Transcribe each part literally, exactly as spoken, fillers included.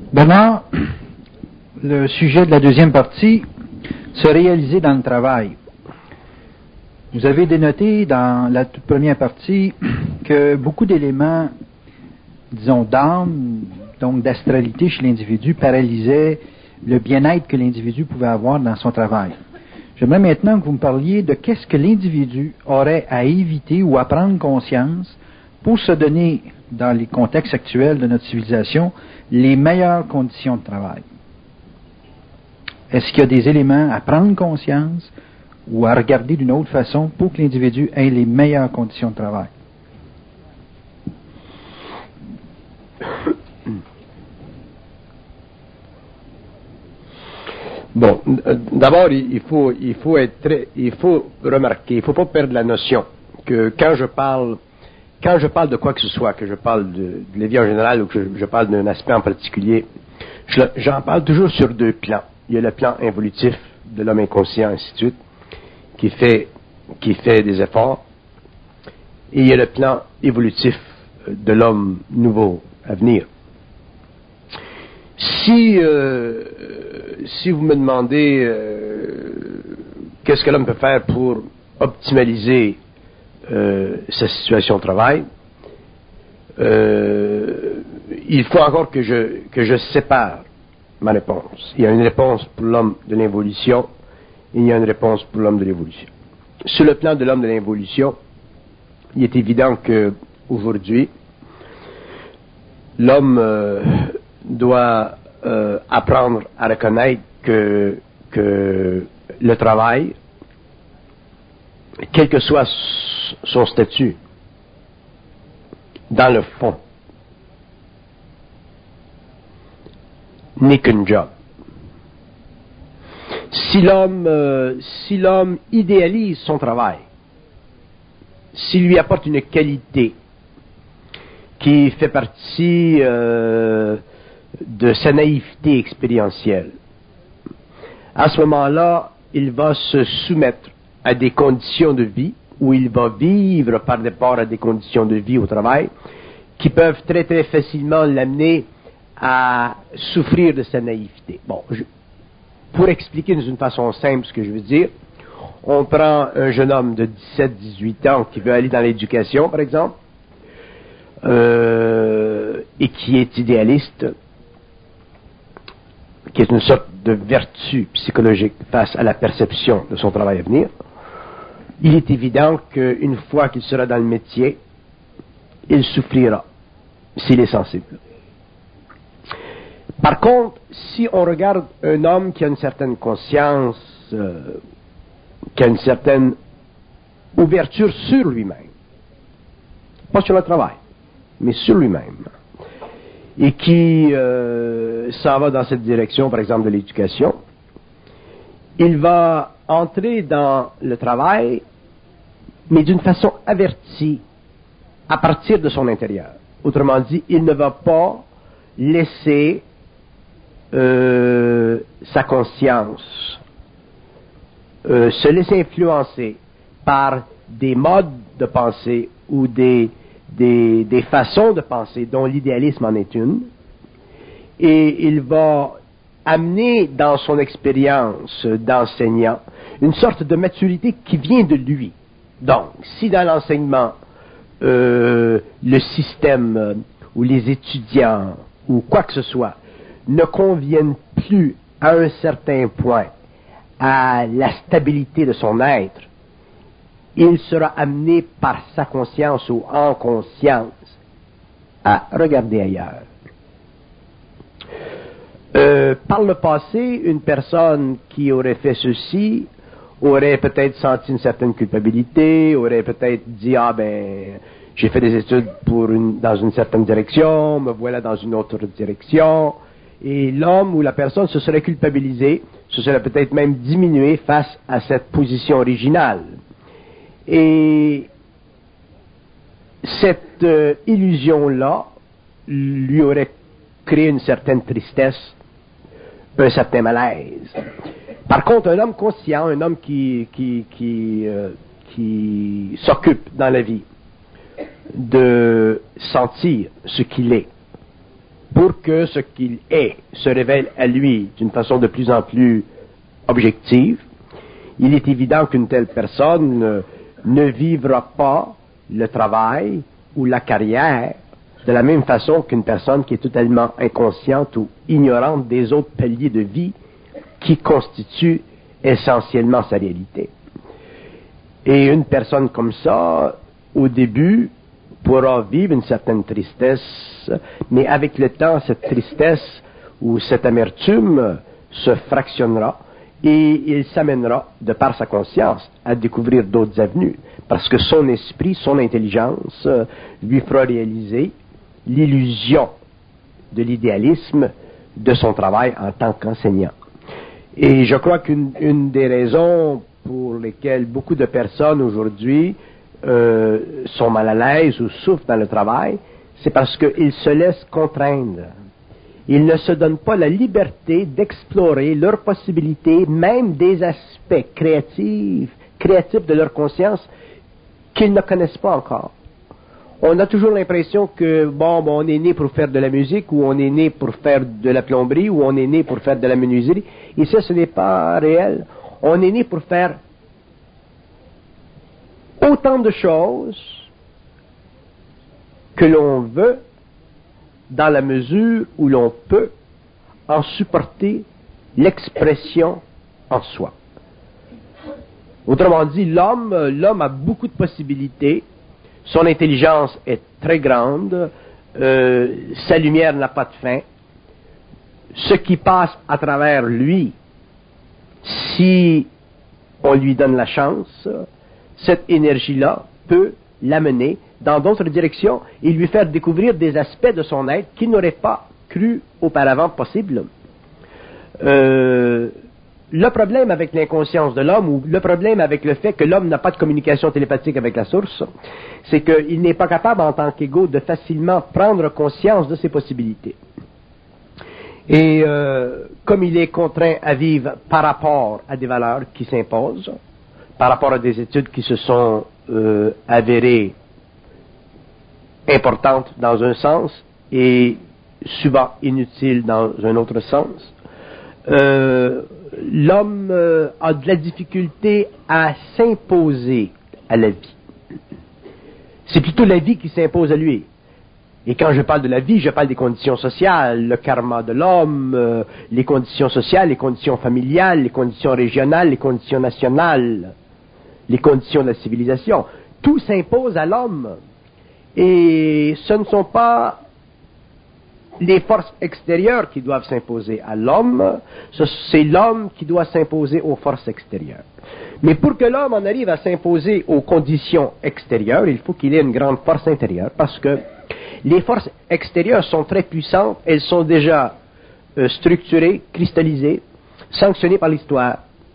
Bernard, le sujet de la deuxième partie, se réaliser dans le travail. Vous avez dénoté dans la toute première partie que beaucoup d'éléments, disons, d'âme, donc d'astralité chez l'individu, paralysaient le bien-être que l'individu pouvait avoir dans son travail. J'aimerais maintenant que vous me parliez de qu'est-ce que l'individu aurait à éviter ou à prendre conscience pour se donner, dans les contextes actuels de notre civilisation, les meilleures conditions de travail. Est-ce qu'il y a des éléments à prendre conscience ou à regarder d'une autre façon pour que l'individu ait les meilleures conditions de travail? Bon, d'abord, il faut, il faut être très, il faut remarquer, il faut pas perdre la notion que quand je parle, quand je parle de quoi que ce soit, que je parle de, de la vie en général ou que je, je parle d'un aspect en particulier, je, j'en parle toujours sur deux plans. Il y a le plan involutif de l'homme inconscient, ainsi de suite, qui fait, qui fait des efforts, et il y a le plan évolutif de l'homme nouveau à venir. Si, euh, si vous me demandez euh, qu'est-ce que l'homme peut faire pour optimaliser euh, sa situation au travail, euh, il faut encore que je, que je sépare ma réponse. Il y a une réponse pour l'homme de l'involution et il y a une réponse pour l'homme de l'évolution. Sur le plan de l'homme de l'involution, il est évident que aujourd'hui, l'homme euh, doit euh, apprendre à reconnaître que, que le travail, quel que soit son statut, dans le fond, n'est qu'un job. Si l'homme, euh, si l'homme idéalise son travail, s'il lui apporte une qualité qui fait partie euh, de sa naïveté expérientielle, à ce moment-là, il va se soumettre à des conditions de vie où il va vivre par rapport à des conditions de vie au travail qui peuvent très très facilement l'amener à souffrir de sa naïveté. Bon, je, pour expliquer d'une façon simple ce que je veux dire, on prend un jeune homme de dix-sept à dix-huit ans qui veut aller dans l'éducation, par exemple, euh, et qui est idéaliste, qui est une sorte de vertu psychologique face à la perception de son travail à venir. Il est évident qu'une fois qu'il sera dans le métier, il souffrira s'il est sensible. Par contre, si on regarde un homme qui a une certaine conscience, euh, qui a une certaine ouverture sur lui-même, pas sur le travail, mais sur lui-même, et qui euh, s'en va dans cette direction, par exemple, de l'éducation, il va entrer dans le travail, mais d'une façon avertie, à partir de son intérieur. Autrement dit, il ne va pas laisser euh, sa conscience euh, se laisser influencer par des modes de pensée ou des, des, des façons de penser dont l'idéalisme en est une, et il va amener dans son expérience d'enseignant une sorte de maturité qui vient de lui. Donc, si dans l'enseignement, euh, le système euh, ou les étudiants ou quoi que ce soit ne conviennent plus à un certain point à la stabilité de son être, il sera amené par sa conscience ou en conscience à regarder ailleurs. Euh, par le passé, une personne qui aurait fait ceci aurait peut-être senti une certaine culpabilité, aurait peut-être dit « Ah ben, j'ai fait des études pour une, dans une certaine direction, me voilà dans une autre direction. » Et l'homme ou la personne se serait culpabilisé, se serait peut-être même diminué face à cette position originale. Et cette euh, illusion-là lui aurait créé une certaine tristesse, un certain malaise. Par contre, un homme conscient, un homme qui, qui, qui, euh, qui s'occupe dans la vie de sentir ce qu'il est, pour que ce qu'il est se révèle à lui d'une façon de plus en plus objective, il est évident qu'une telle personne euh, ne vivra pas le travail ou la carrière de la même façon qu'une personne qui est totalement inconsciente ou ignorante des autres paliers de vie qui constituent essentiellement sa réalité. Et une personne comme ça, au début, pourra vivre une certaine tristesse, mais avec le temps, cette tristesse ou cette amertume se fractionnera et il s'amènera, de par sa conscience, à découvrir d'autres avenues, parce que son esprit, son intelligence, lui fera réaliser l'illusion de l'idéalisme de son travail en tant qu'enseignant. Et je crois qu'une une des raisons pour lesquelles beaucoup de personnes aujourd'hui euh, sont mal à l'aise ou souffrent dans le travail, c'est parce qu'ils se laissent contraindre. Ils ne se donnent pas la liberté d'explorer leurs possibilités, même des aspects créatifs, créatifs de leur conscience qu'ils ne connaissent pas encore. On a toujours l'impression que, bon, bon, on est né pour faire de la musique, ou on est né pour faire de la plomberie, ou on est né pour faire de la menuiserie. Et ça, ce n'est pas réel. On est né pour faire autant de choses que l'on veut, dans la mesure où l'on peut en supporter l'expression en soi. Autrement dit, l'homme, l'homme a beaucoup de possibilités, son intelligence est très grande, euh, sa lumière n'a pas de fin. Ce qui passe à travers lui, si on lui donne la chance, cette énergie-là peut l'amener dans d'autres directions et lui faire découvrir des aspects de son être qu'il n'aurait pas cru auparavant possible. Euh, le problème avec l'inconscience de l'homme, ou le problème avec le fait que l'homme n'a pas de communication télépathique avec la source, c'est qu'il n'est pas capable en tant qu'ego de facilement prendre conscience de ses possibilités. Et euh, comme il est contraint à vivre par rapport à des valeurs qui s'imposent, par rapport à des études qui se sont euh, avérées importantes dans un sens et souvent inutiles dans un autre sens, euh, l'homme euh, a de la difficulté à s'imposer à la vie. C'est plutôt la vie qui s'impose à lui. Et quand je parle de la vie, je parle des conditions sociales, le karma de l'homme, euh, les conditions sociales, les conditions familiales, les conditions régionales, les conditions nationales, les conditions de la civilisation. Tout s'impose à l'homme. Et ce ne sont pas les forces extérieures qui doivent s'imposer à l'homme, c'est l'homme qui doit s'imposer aux forces extérieures. Mais pour que l'homme en arrive à s'imposer aux conditions extérieures, il faut qu'il ait une grande force intérieure, parce que les forces extérieures sont très puissantes, elles sont déjà euh, structurées, cristallisées, sanctionnées par l'histoire,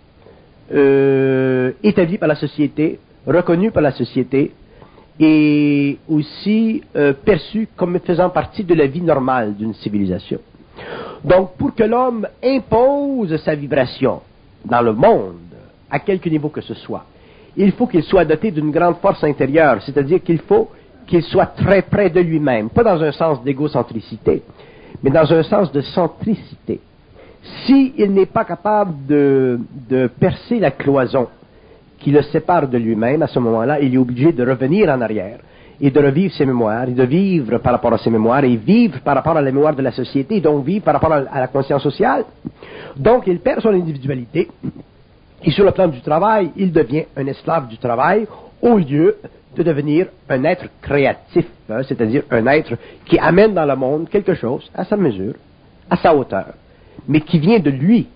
euh, établies par la société, reconnues par la société, et aussi euh, perçues comme faisant partie de la vie normale d'une civilisation. Donc, pour que l'homme impose sa vibration dans le monde, à quelque niveau que ce soit, il faut qu'il soit doté d'une grande force intérieure, c'est-à-dire qu'il faut qu'il soit très près de lui-même, pas dans un sens d'égocentricité, mais dans un sens de centricité. S'il n'est pas capable de, de percer la cloison qui le sépare de lui-même, à ce moment-là, il est obligé de revenir en arrière et de revivre ses mémoires, et de vivre par rapport à ses mémoires, et vivre par rapport à la mémoire de la société, donc vivre par rapport à la conscience sociale. Donc, il perd son individualité, et sur le plan du travail, il devient un esclave du travail, au lieu de devenir un être créatif, hein, c'est-à-dire un être qui amène dans le monde quelque chose à sa mesure, à sa hauteur, mais qui vient de lui.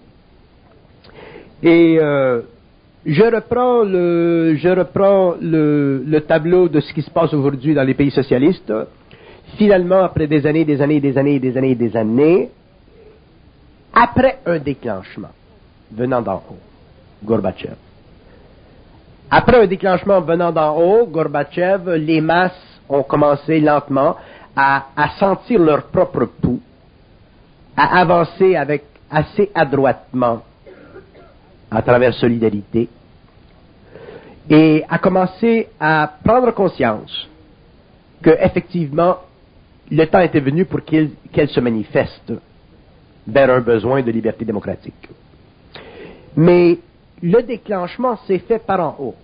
Et euh, je reprends le, je reprends le, le tableau de ce qui se passe aujourd'hui dans les pays socialistes. Finalement, après des années, des années, des années, des années, des années, après un déclenchement venant d'en haut, Gorbatchev. Après un déclenchement venant d'en haut, Gorbatchev, les masses ont commencé lentement à, à sentir leur propre pouls, à avancer avec assez adroitement à travers solidarité, et à commencer à prendre conscience que effectivement le temps était venu pour qu'elle, qu'elle se manifeste vers un besoin de liberté démocratique. Mais le déclenchement s'est fait par en haut.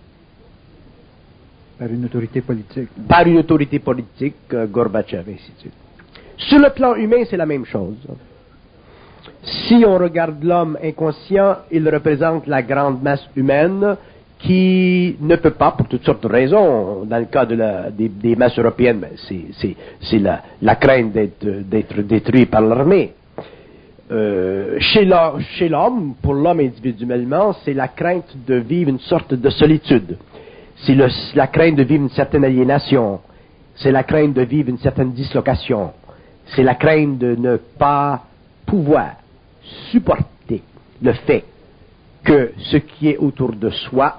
Par une autorité politique. Par une autorité politique, euh, Gorbatchev, ainsi de suite. Sur le plan humain, c'est la même chose. Si on regarde l'homme inconscient, il représente la grande masse humaine qui ne peut pas, pour toutes sortes de raisons, dans le cas de la, des, des masses européennes, ben c'est, c'est, c'est la, la crainte d'être, d'être détruit par l'armée. Euh, chez, l'homme, chez l'homme, pour l'homme individuellement, c'est la crainte de vivre une sorte de solitude. C'est le, la crainte de vivre une certaine aliénation. C'est la crainte de vivre une certaine dislocation. C'est la crainte de ne pas pouvoir supporter le fait que ce qui est autour de soi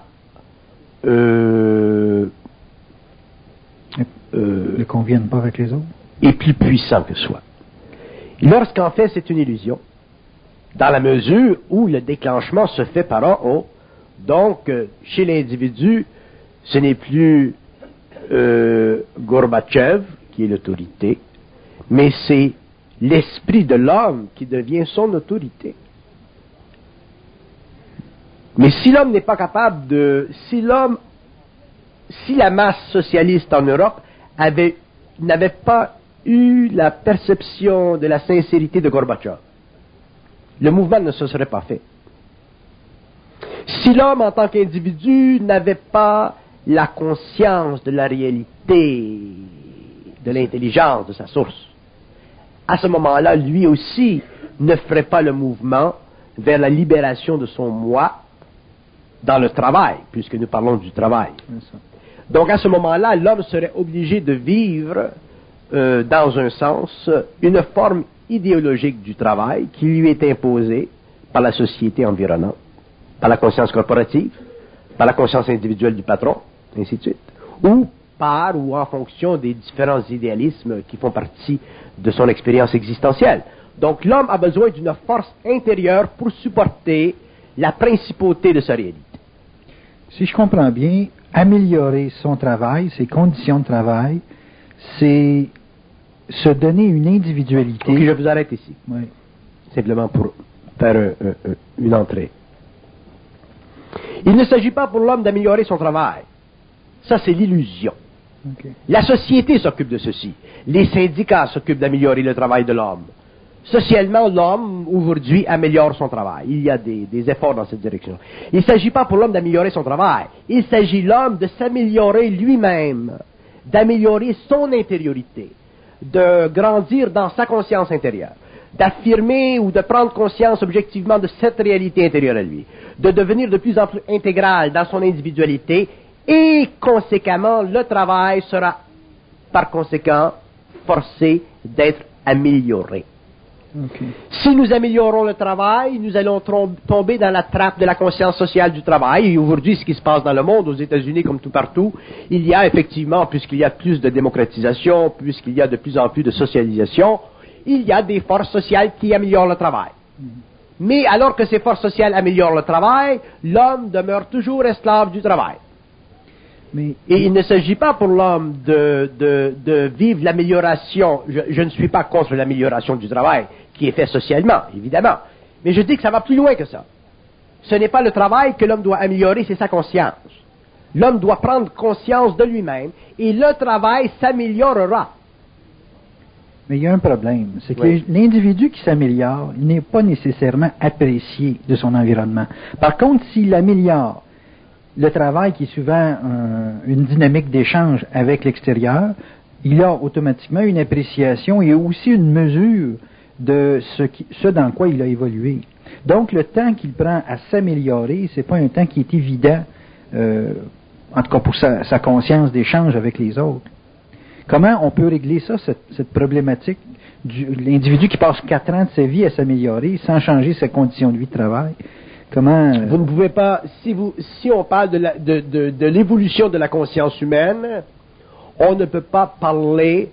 euh, euh, ne convienne pas avec les autres. Est plus puissant que soi. Lorsqu'en fait c'est une illusion, dans la mesure où le déclenchement se fait par en haut, donc euh, chez l'individu, ce n'est plus euh, Gorbatchev qui est l'autorité, mais c'est l'esprit de l'homme qui devient son autorité. Mais si l'homme n'est pas capable de... Si l'homme... Si la masse socialiste en Europe avait, n'avait pas eu la perception de la sincérité de Gorbatchev, le mouvement ne se serait pas fait. Si l'homme, en tant qu'individu, n'avait pas la conscience de la réalité, de l'intelligence de sa source, à ce moment-là, lui aussi ne ferait pas le mouvement vers la libération de son moi dans le travail, puisque nous parlons du travail. Donc à ce moment-là, l'homme serait obligé de vivre, euh, dans un sens, une forme idéologique du travail qui lui est imposée par la société environnante, par la conscience corporative, par la conscience individuelle du patron, ainsi de suite, ou par ou en fonction des différents idéalismes qui font partie de son expérience existentielle. Donc l'homme a besoin d'une force intérieure pour supporter la principauté de sa réalité. Si je comprends bien, améliorer son travail, ses conditions de travail, c'est se donner une individualité. Ok, je vous arrête ici. Oui. Simplement pour faire euh, euh, une entrée. Il ne s'agit pas pour l'homme d'améliorer son travail. Ça, c'est l'illusion. Okay. La société s'occupe de ceci. Les syndicats s'occupent d'améliorer le travail de l'homme. Socialement, l'homme, aujourd'hui, améliore son travail. Il y a des, des efforts dans cette direction. Il ne s'agit pas pour l'homme d'améliorer son travail. Il s'agit l'homme de s'améliorer lui-même, d'améliorer son intériorité, de grandir dans sa conscience intérieure, d'affirmer ou de prendre conscience objectivement de cette réalité intérieure à lui, de devenir de plus en plus intégral dans son individualité, et conséquemment, le travail sera, par conséquent, forcé d'être amélioré. Okay. Si nous améliorons le travail, nous allons tomber dans la trappe de la conscience sociale du travail. Et aujourd'hui, ce qui se passe dans le monde, aux États-Unis comme tout partout, il y a effectivement, puisqu'il y a plus de démocratisation, puisqu'il y a de plus en plus de socialisation, il y a des forces sociales qui améliorent le travail. Mm-hmm. Mais alors que ces forces sociales améliorent le travail, l'homme demeure toujours esclave du travail. Mais, et il ne s'agit pas pour l'homme de, de, de vivre l'amélioration. Je, je ne suis pas contre l'amélioration du travail qui est fait socialement, évidemment. Mais je dis que ça va plus loin que ça. Ce n'est pas le travail que l'homme doit améliorer, c'est sa conscience. L'homme doit prendre conscience de lui-même et le travail s'améliorera. Mais il y a un problème, c'est que oui. l'individu qui s'améliore n'est pas nécessairement apprécié de son environnement. Par contre, s'il améliore le travail qui est souvent euh, une dynamique d'échange avec l'extérieur, il a automatiquement une appréciation et aussi une mesure de ce, qui, ce dans quoi il a évolué. Donc, le temps qu'il prend à s'améliorer, c'est pas un temps qui est évident, euh, en tout cas pour sa, sa conscience d'échange avec les autres. Comment on peut régler ça, cette, cette problématique de l'individu qui passe quatre ans de sa vie à s'améliorer sans changer ses conditions de vie de travail? Comment... Vous ne pouvez pas, si, vous, si on parle de, la, de, de, de l'évolution de la conscience humaine, on ne peut pas parler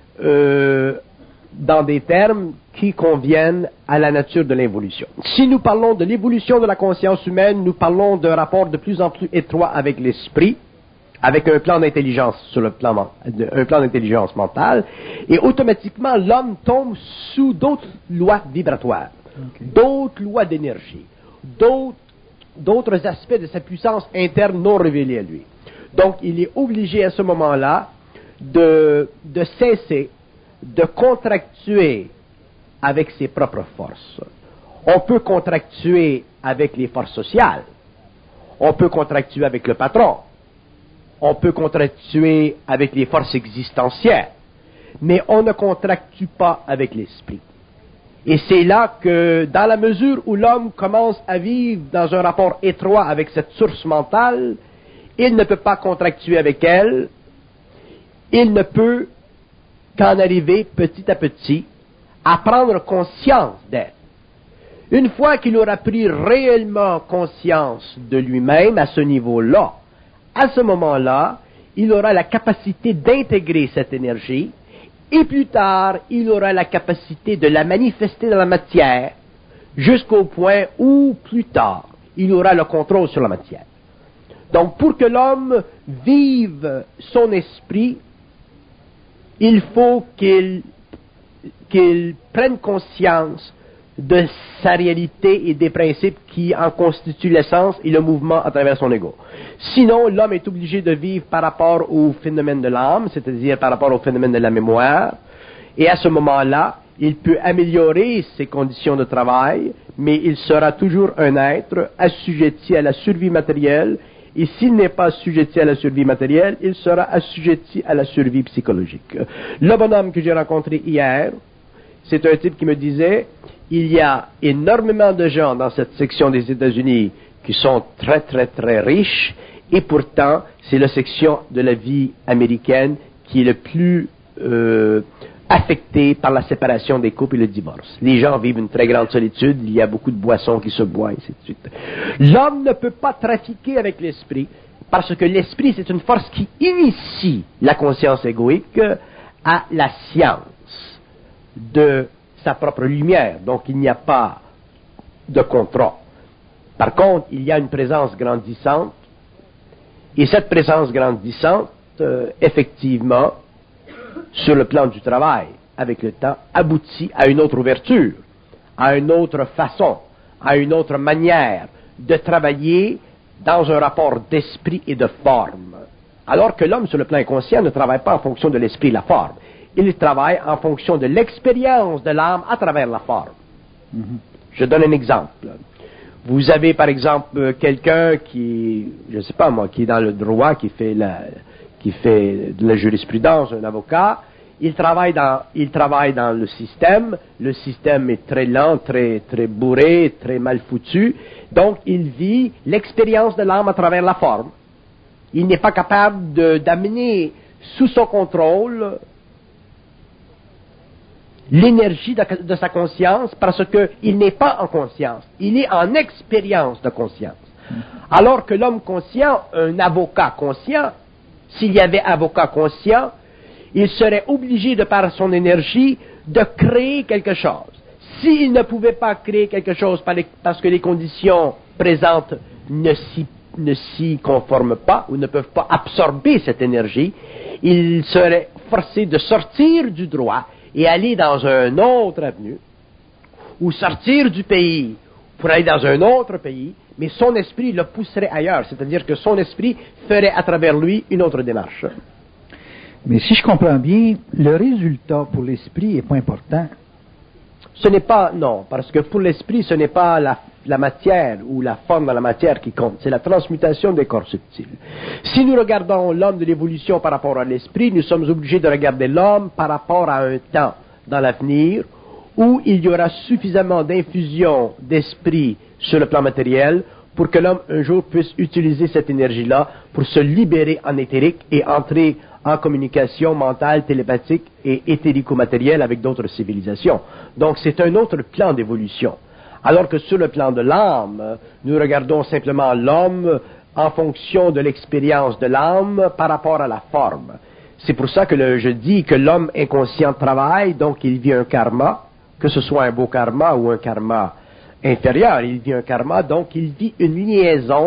euh, dans des termes qui conviennent à la nature de l'évolution. Si nous parlons de l'évolution de la conscience humaine, nous parlons d'un rapport de plus en plus étroit avec l'esprit, avec un plan d'intelligence sur le plan, un plan d'intelligence mentale, et automatiquement l'homme tombe sous d'autres lois vibratoires, okay. d'autres lois d'énergie, d'autres, d'autres aspects de sa puissance interne non révélés à lui. Donc il est obligé à ce moment-là de, de cesser de contractuer avec ses propres forces. On peut contractuer avec les forces sociales, on peut contractuer avec le patron, on peut contractuer avec les forces existentielles, mais on ne contractue pas avec l'esprit. Et c'est là que, dans la mesure où l'homme commence à vivre dans un rapport étroit avec cette source mentale, il ne peut pas contractuer avec elle, il ne peut qu'en arriver petit à petit à prendre conscience d'elle. Une fois qu'il aura pris réellement conscience de lui-même à ce niveau-là, à ce moment-là, il aura la capacité d'intégrer cette énergie et plus tard, il aura la capacité de la manifester dans la matière jusqu'au point où, plus tard, il aura le contrôle sur la matière. Donc, pour que l'homme vive son esprit, il faut qu'il, qu'il prenne conscience de sa réalité et des principes qui en constituent l'essence et le mouvement à travers son ego. Sinon, l'homme est obligé de vivre par rapport au phénomène de l'âme, c'est-à-dire par rapport au phénomène de la mémoire, et à ce moment-là, il peut améliorer ses conditions de travail, mais il sera toujours un être assujetti à la survie matérielle, et s'il n'est pas assujetti à la survie matérielle, il sera assujetti à la survie psychologique. Le bonhomme que j'ai rencontré hier, c'est un type qui me disait, il y a énormément de gens dans cette section des États-Unis qui sont très, très, très riches, et pourtant, c'est la section de la vie américaine qui est le plus euh, affectée par la séparation des couples et le divorce. Les gens vivent une très grande solitude, il y a beaucoup de boissons qui se boivent, et ainsi de suite. L'homme ne peut pas trafiquer avec l'esprit, parce que l'esprit, c'est une force qui initie la conscience égoïque à la science de sa propre lumière, donc il n'y a pas de contrat. Par contre, il y a une présence grandissante, et cette présence grandissante, euh, effectivement, sur le plan du travail, avec le temps, aboutit à une autre ouverture, à une autre façon, à une autre manière de travailler dans un rapport d'esprit et de forme. Alors que l'homme, sur le plan inconscient, ne travaille pas en fonction de l'esprit et de la forme. Il travaille en fonction de l'expérience de l'âme à travers la forme. Mm-hmm. Je donne un exemple. Vous avez, par exemple, quelqu'un qui, je ne sais pas moi, qui est dans le droit, qui fait la, qui fait de la jurisprudence, un avocat. Il travaille dans, il travaille dans le système. Le système est très lent, très, très bourré, très mal foutu. Donc, il vit l'expérience de l'âme à travers la forme. Il n'est pas capable de, d'amener sous son contrôle l'énergie de, de sa conscience parce qu'il n'est pas en conscience, il est en expérience de conscience. Alors que l'homme conscient, un avocat conscient, s'il y avait avocat conscient, il serait obligé de par son énergie de créer quelque chose. S'il ne pouvait pas créer quelque chose parce que les conditions présentes ne s'y, ne s'y conforment pas ou ne peuvent pas absorber cette énergie, il serait forcé de sortir du droit et aller dans un autre avenue, ou sortir du pays pour aller dans un autre pays, mais son esprit le pousserait ailleurs, c'est-à-dire que son esprit ferait à travers lui une autre démarche. Mais si je comprends bien, le résultat pour l'esprit n'est pas important. Ce n'est pas, non, parce que pour l'esprit, ce n'est pas la, la matière ou la forme de la matière qui compte, c'est la transmutation des corps subtils. Si nous regardons l'homme de l'évolution par rapport à l'esprit, nous sommes obligés de regarder l'homme par rapport à un temps dans l'avenir où il y aura suffisamment d'infusion d'esprit sur le plan matériel pour que l'homme un jour puisse utiliser cette énergie-là pour se libérer en éthérique et entrer en communication mentale, télépathique et éthérico-matérielle avec d'autres civilisations. Donc c'est un autre plan d'évolution. Alors que sur le plan de l'âme, nous regardons simplement l'homme en fonction de l'expérience de l'âme par rapport à la forme. C'est pour ça que le, je dis que l'homme inconscient travaille, donc il vit un karma, que ce soit un beau karma ou un karma inférieur, il vit un karma, donc il vit une liaison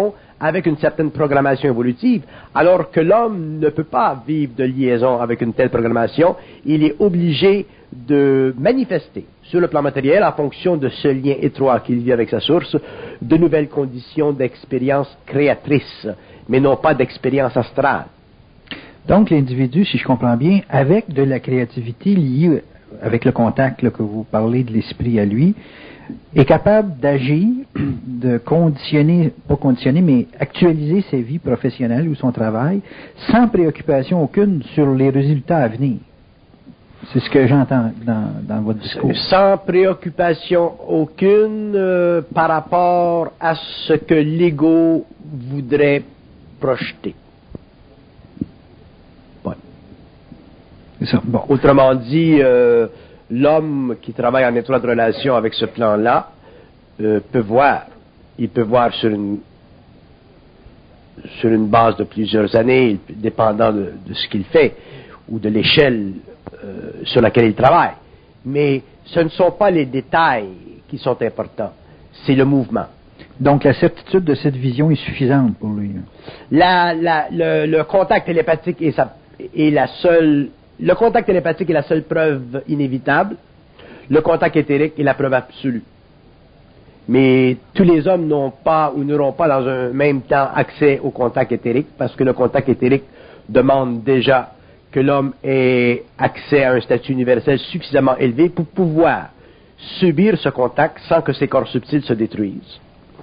avec une certaine programmation évolutive, alors que l'homme ne peut pas vivre de liaison avec une telle programmation. Il est obligé de manifester sur le plan matériel, en fonction de ce lien étroit qu'il vit avec sa source, de nouvelles conditions d'expérience créatrice, mais non pas d'expérience astrale. Donc l'individu, si je comprends bien, avec de la créativité liée avec le contact là, que vous parlez de l'esprit à lui, est capable d'agir, de conditionner, pas conditionner, mais actualiser sa vie professionnelle ou son travail sans préoccupation aucune sur les résultats à venir. C'est ce que j'entends dans, dans votre discours. Sans préoccupation aucune euh, par rapport à ce que l'ego voudrait projeter. Ouais. C'est ça. Bon. Autrement dit, euh, l'homme qui travaille en étroite relation avec ce plan-là euh, peut voir. Il peut voir sur une sur une base de plusieurs années, dépendant de, de ce qu'il fait ou de l'échelle euh, sur laquelle il travaille. Mais ce ne sont pas les détails qui sont importants, c'est le mouvement. Donc la certitude de cette vision est suffisante pour lui. La, la, le, le contact télépathique est, sa, est la seule. Le contact télépathique est la seule preuve inévitable. Le contact éthérique est la preuve absolue. Mais tous les hommes n'ont pas ou n'auront pas dans un même temps accès au contact éthérique, parce que le contact éthérique demande déjà que l'homme ait accès à un statut universel suffisamment élevé pour pouvoir subir ce contact sans que ses corps subtils se détruisent.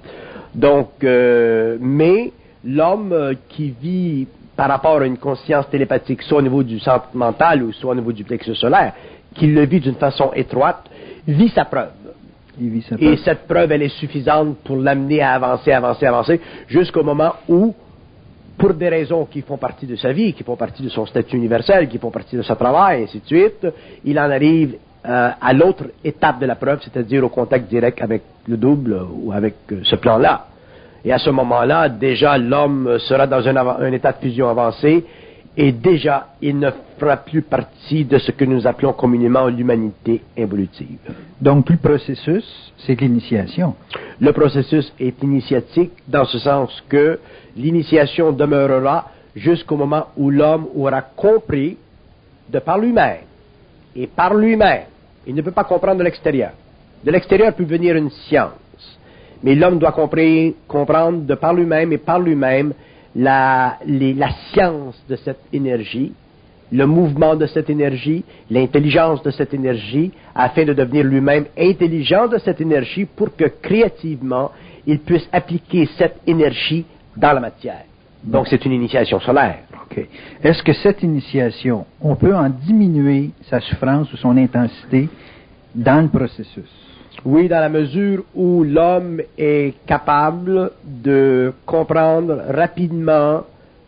Donc, euh, mais l'homme euh, qui vit par rapport à une conscience télépathique, soit au niveau du centre mental ou soit au niveau du plexus solaire, qui le vit d'une façon étroite, vit sa preuve. Il vit sa preuve. Et cette preuve, elle est suffisante pour l'amener à avancer, avancer, avancer, jusqu'au moment où, pour des raisons qui font partie de sa vie, qui font partie de son statut universel, qui font partie de son travail, et ainsi de suite, il en arrive euh, à l'autre étape de la preuve, c'est-à-dire au contact direct avec le double euh, ou avec euh, ce plan-là. Et à ce moment-là, déjà, l'homme sera dans un, un état de fusion avancé, et déjà, il ne fera plus partie de ce que nous appelons communément l'humanité involutive. Donc, tout le processus, c'est de l'initiation. Le processus est initiatique dans ce sens que l'initiation demeurera jusqu'au moment où l'homme aura compris de par lui-même, et par lui-même, il ne peut pas comprendre de l'extérieur. De l'extérieur peut venir une science, mais l'homme doit comprendre de par lui-même et par lui-même la, les, la science de cette énergie, le mouvement de cette énergie, l'intelligence de cette énergie, afin de devenir lui-même intelligent de cette énergie pour que créativement, il puisse appliquer cette énergie dans la matière. Donc, c'est une initiation solaire. Okay. Est-ce que cette initiation, on peut en diminuer sa souffrance ou son intensité dans le processus? Oui, dans la mesure où l'homme est capable de comprendre rapidement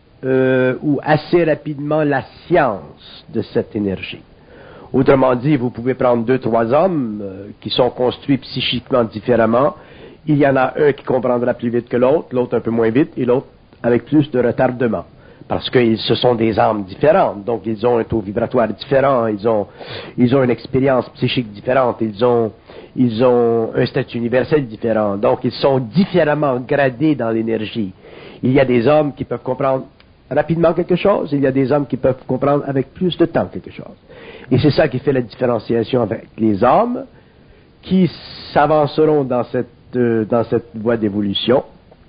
euh, ou assez rapidement la science de cette énergie. Autrement dit, vous pouvez prendre deux, trois hommes euh, qui sont construits psychiquement différemment. Il y en a un qui comprendra plus vite que l'autre, l'autre un peu moins vite, et l'autre avec plus de retardement. Parce que ce sont des âmes différentes, donc ils ont un taux vibratoire différent, ils ont, ils ont une expérience psychique différente, ils ont, ils ont un statut universel différent, donc ils sont différemment gradés dans l'énergie. Il y a des hommes qui peuvent comprendre rapidement quelque chose, il y a des hommes qui peuvent comprendre avec plus de temps quelque chose. Et c'est ça qui fait la différenciation avec les hommes qui s'avanceront dans cette, euh, dans cette voie d'évolution,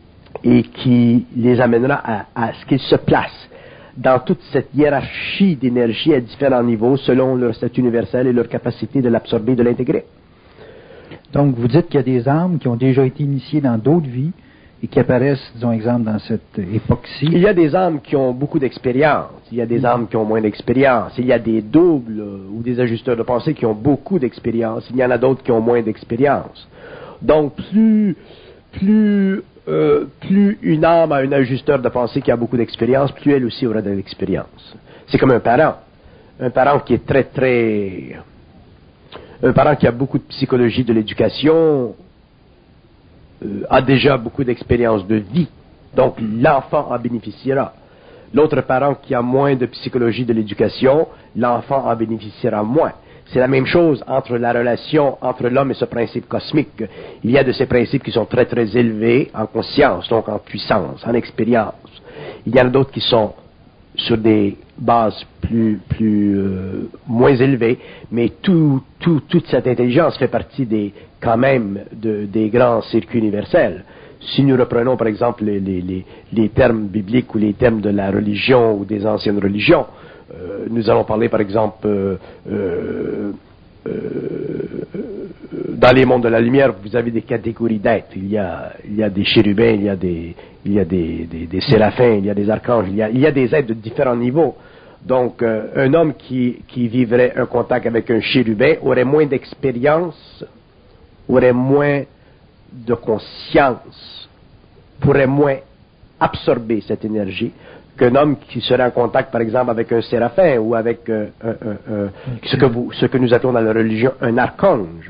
et qui les amènera à, à ce qu'ils se placent dans toute cette hiérarchie d'énergie à différents niveaux selon leur statut universel et leur capacité de l'absorber et de l'intégrer. Donc, vous dites qu'il y a des âmes qui ont déjà été initiées dans d'autres vies et qui apparaissent, disons, exemple, dans cette époque-ci. Il y a des âmes qui ont beaucoup d'expérience, il y a des mmh. âmes qui ont moins d'expérience, il y a des doubles euh, ou des ajusteurs de pensée qui ont beaucoup d'expérience, il y en a d'autres qui ont moins d'expérience. Donc, plus... plus Euh, plus une âme a un ajusteur de pensée qui a beaucoup d'expérience, plus elle aussi aura de l'expérience. C'est comme un parent. Un parent qui est très, très... Un parent qui a beaucoup de psychologie de l'éducation euh, a déjà beaucoup d'expérience de vie. Donc, l'enfant en bénéficiera. L'autre parent qui a moins de psychologie de l'éducation, l'enfant en bénéficiera moins. C'est la même chose entre la relation entre l'homme et ce principe cosmique. Il y a de ces principes qui sont très très élevés en conscience, donc en puissance, en expérience. Il y en a d'autres qui sont sur des bases plus, plus euh, moins élevées, mais tout, tout, toute cette intelligence fait partie des, quand même de, des grands circuits universels. Si nous reprenons par exemple les, les, les, les termes bibliques ou les termes de la religion ou des anciennes religions, euh, nous allons parler par exemple euh, euh, euh, dans les mondes de la lumière, vous avez des catégories d'êtres. Il y a, il y a des chérubins, il y a des, il y a des, des, des séraphins, il y a des archanges, il y a, il y a des êtres de différents niveaux. Donc, euh, un homme qui, qui vivrait un contact avec un chérubin aurait moins d'expérience, aurait moins de conscience, pourrait moins absorber cette énergie qu'un homme qui serait en contact, par exemple, avec un séraphin ou avec euh, un, un, un, ce, que vous, ce que nous appelons dans la religion un archange.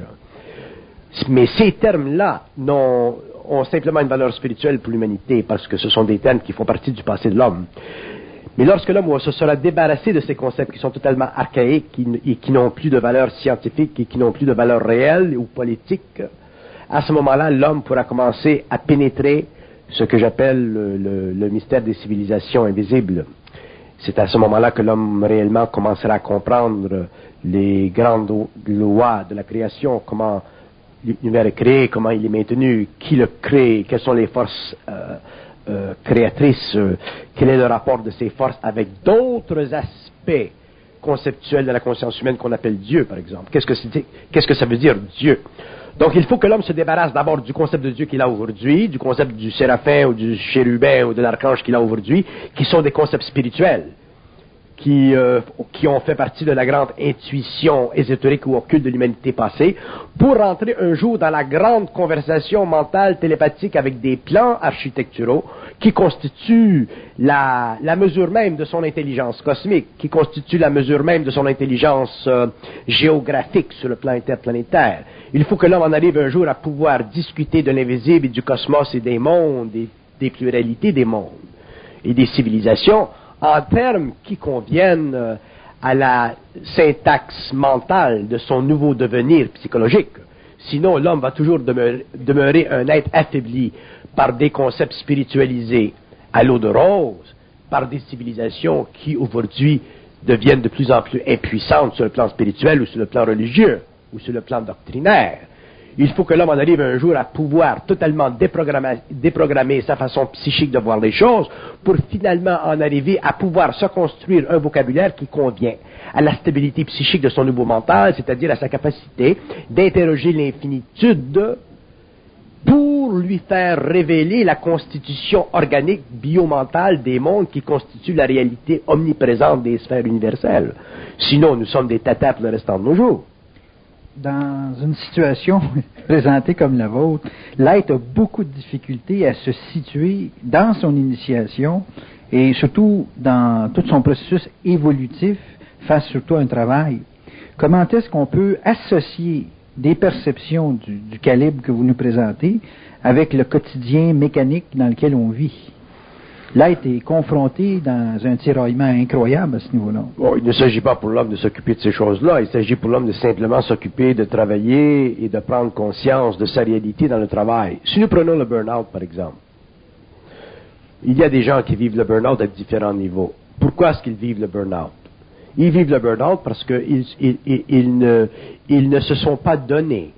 Mais ces termes-là n'ont, ont simplement une valeur spirituelle pour l'humanité parce que ce sont des termes qui font partie du passé de l'homme. Mais lorsque l'homme se sera débarrassé de ces concepts qui sont totalement archaïques qui, et qui n'ont plus de valeur scientifique et qui n'ont plus de valeur réelle ou politique, à ce moment-là, l'homme pourra commencer à pénétrer ce que j'appelle le, le, le mystère des civilisations invisibles. C'est à ce moment-là que l'homme réellement commencera à comprendre les grandes lois de la création, comment l'univers est créé, comment il est maintenu, qui le crée, quelles sont les forces euh, euh, créatrices, euh, quel est le rapport de ces forces avec d'autres aspects conceptuels de la conscience humaine qu'on appelle Dieu, par exemple. Qu'est-ce que, c'est, qu'est-ce que ça veut dire, Dieu? Donc, il faut que l'homme se débarrasse d'abord du concept de Dieu qu'il a aujourd'hui, du concept du séraphin ou du chérubin ou de l'archange qu'il a aujourd'hui, qui sont des concepts spirituels, qui, euh, qui ont fait partie de la grande intuition ésotérique ou occulte de l'humanité passée, pour rentrer un jour dans la grande conversation mentale télépathique avec des plans architecturaux qui constituent la, la mesure même de son intelligence cosmique, qui constituent la mesure même de son intelligence euh, géographique sur le plan interplanétaire. Il faut que l'homme en arrive un jour à pouvoir discuter de l'invisible et du cosmos et des mondes, et des pluralités des mondes et des civilisations, en termes qui conviennent à la syntaxe mentale de son nouveau devenir psychologique. Sinon, l'homme va toujours demeurer, demeurer un être affaibli par des concepts spiritualisés à l'eau de rose, par des civilisations qui, aujourd'hui, deviennent de plus en plus impuissantes sur le plan spirituel ou sur le plan religieux ou sur le plan doctrinaire. Il faut que l'homme en arrive un jour à pouvoir totalement déprogrammer, déprogrammer sa façon psychique de voir les choses pour finalement en arriver à pouvoir se construire un vocabulaire qui convient à la stabilité psychique de son nouveau mental, c'est-à-dire à sa capacité d'interroger l'infinitude pour lui faire révéler la constitution organique biomentale des mondes qui constituent la réalité omniprésente des sphères universelles. Sinon, nous sommes des tatas pour le restant de nos jours. Dans une situation présentée comme la vôtre, l'être a beaucoup de difficultés à se situer dans son initiation et surtout dans tout son processus évolutif face surtout à un travail. Comment est-ce qu'on peut associer des perceptions du, du calibre que vous nous présentez avec le quotidien mécanique dans lequel on vit? L'être est confronté dans un tiraillement incroyable à ce niveau-là. Bon, il ne s'agit pas pour l'homme de s'occuper de ces choses-là. Il s'agit pour l'homme de simplement s'occuper de travailler et de prendre conscience de sa réalité dans le travail. Si nous prenons le burn-out, par exemple, il y a des gens qui vivent le burn-out à différents niveaux. Pourquoi est-ce qu'ils vivent le burn-out? Ils vivent le burn-out parce qu'ils ils, ils, ils ne, ils ne se sont pas donnés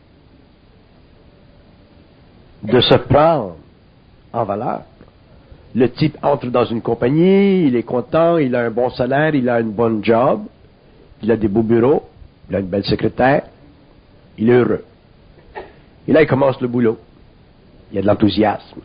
de se prendre en valeur. Le type entre dans une compagnie, il est content, il a un bon salaire, il a une bonne job, il a des beaux bureaux, il a une belle secrétaire, il est heureux. Et là, il commence le boulot. Il y a de l'enthousiasme.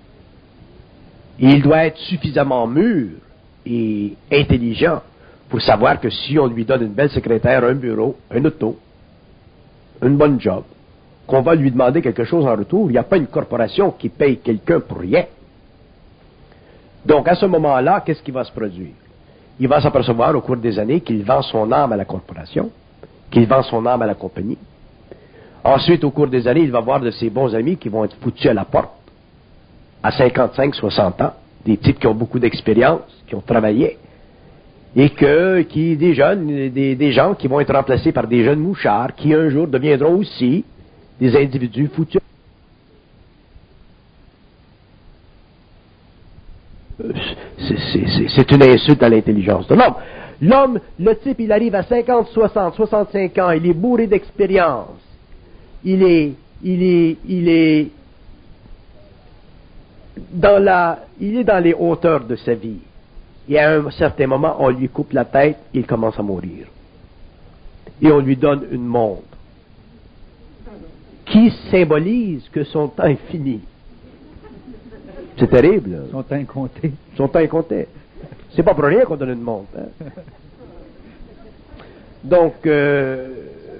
Et il doit être suffisamment mûr et intelligent pour savoir que si on lui donne une belle secrétaire, un bureau, un auto, une bonne job, qu'on va lui demander quelque chose en retour, il n'y a pas une corporation qui paye quelqu'un pour rien. Donc, à ce moment-là, qu'est-ce qui va se produire? Il va s'apercevoir au cours des années qu'il vend son âme à la corporation, qu'il vend son âme à la compagnie. Ensuite, au cours des années, il va voir de ses bons amis qui vont être foutus à la porte, à cinquante-cinq, soixante ans, des types qui ont beaucoup d'expérience, qui ont travaillé, Et que, qui, des jeunes, des, des gens qui vont être remplacés par des jeunes mouchards, qui un jour deviendront aussi des individus foutus. C'est, c'est, c'est, c'est une insulte à l'intelligence de l'homme. L'homme, le type, il arrive à cinquante, soixante, soixante-cinq ans, il est bourré d'expérience. Il est, il est, il est dans la, il est dans les hauteurs de sa vie. Et à un certain moment, on lui coupe la tête, il commence à mourir. Et on lui donne une montre qui symbolise que son temps est fini. C'est terrible. Son temps est compté. Son temps est compté. C'est pas pour rien qu'on donne une montre. Hein? Donc, euh,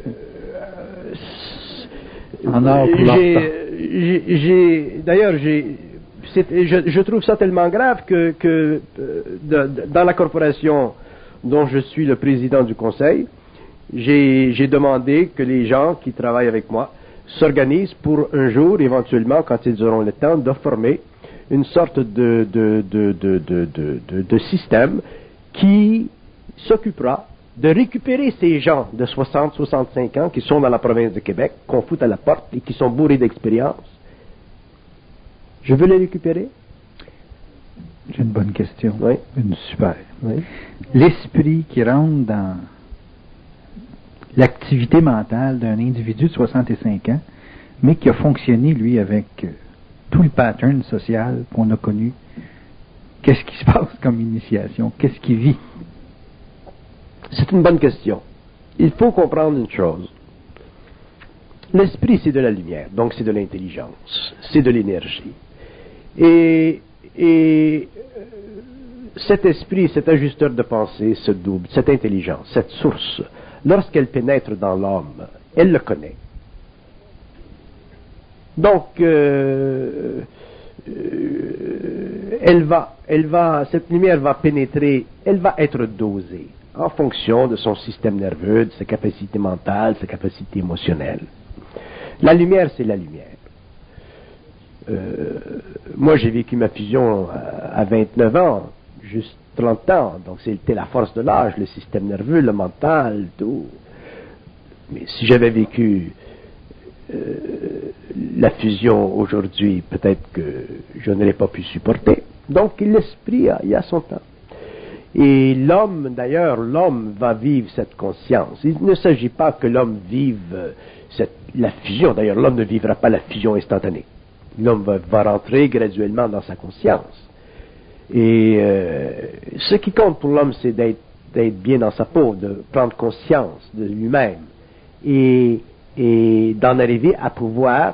en or pour j'ai, j'ai, j'ai, d'ailleurs, j'ai, c'est, je, je trouve ça tellement grave que, que euh, de, de, dans la corporation dont je suis le président du conseil, j'ai, j'ai demandé que les gens qui travaillent avec moi s'organisent pour un jour, éventuellement, quand ils auront le temps, de former une sorte de, de, de, de, de, de, de, de système qui s'occupera de récupérer ces gens de soixante, soixante-cinq ans qui sont dans la province de Québec, qu'on fout à la porte et qui sont bourrés d'expérience. Je veux les récupérer. J'ai une bonne question. Oui. Une super. Oui. L'esprit qui rentre dans l'activité mentale d'un individu de soixante-cinq ans, mais qui a fonctionné, lui, avec tout le pattern social qu'on a connu, qu'est-ce qui se passe comme initiation? Qu'est-ce qu'il vit? C'est une bonne question. Il faut comprendre une chose. L'esprit, c'est de la lumière, donc c'est de l'intelligence, c'est de l'énergie. Et, et cet esprit, cet ajusteur de pensée, ce double, cette intelligence, cette source, lorsqu'elle pénètre dans l'homme, elle le connaît. Donc, euh, euh, elle va, elle va, cette lumière va pénétrer, elle va être dosée en fonction de son système nerveux, de sa capacité mentale, de sa capacité émotionnelle. La lumière, c'est la lumière. Euh, moi, j'ai vécu ma fusion à vingt-neuf ans, juste trente ans, donc c'était la force de l'âge, le système nerveux, le mental, tout. Mais si j'avais vécu euh, la fusion aujourd'hui, peut-être que je n'aurais pas pu supporter. Donc, l'esprit, a, il a son temps. Et l'homme, d'ailleurs, l'homme va vivre cette conscience. Il ne s'agit pas que l'homme vive cette, la fusion. D'ailleurs, l'homme ne vivra pas la fusion instantanée. L'homme va, va rentrer graduellement dans sa conscience. Et euh, ce qui compte pour l'homme, c'est d'être, d'être bien dans sa peau, de prendre conscience de lui-même et, et d'en arriver à pouvoir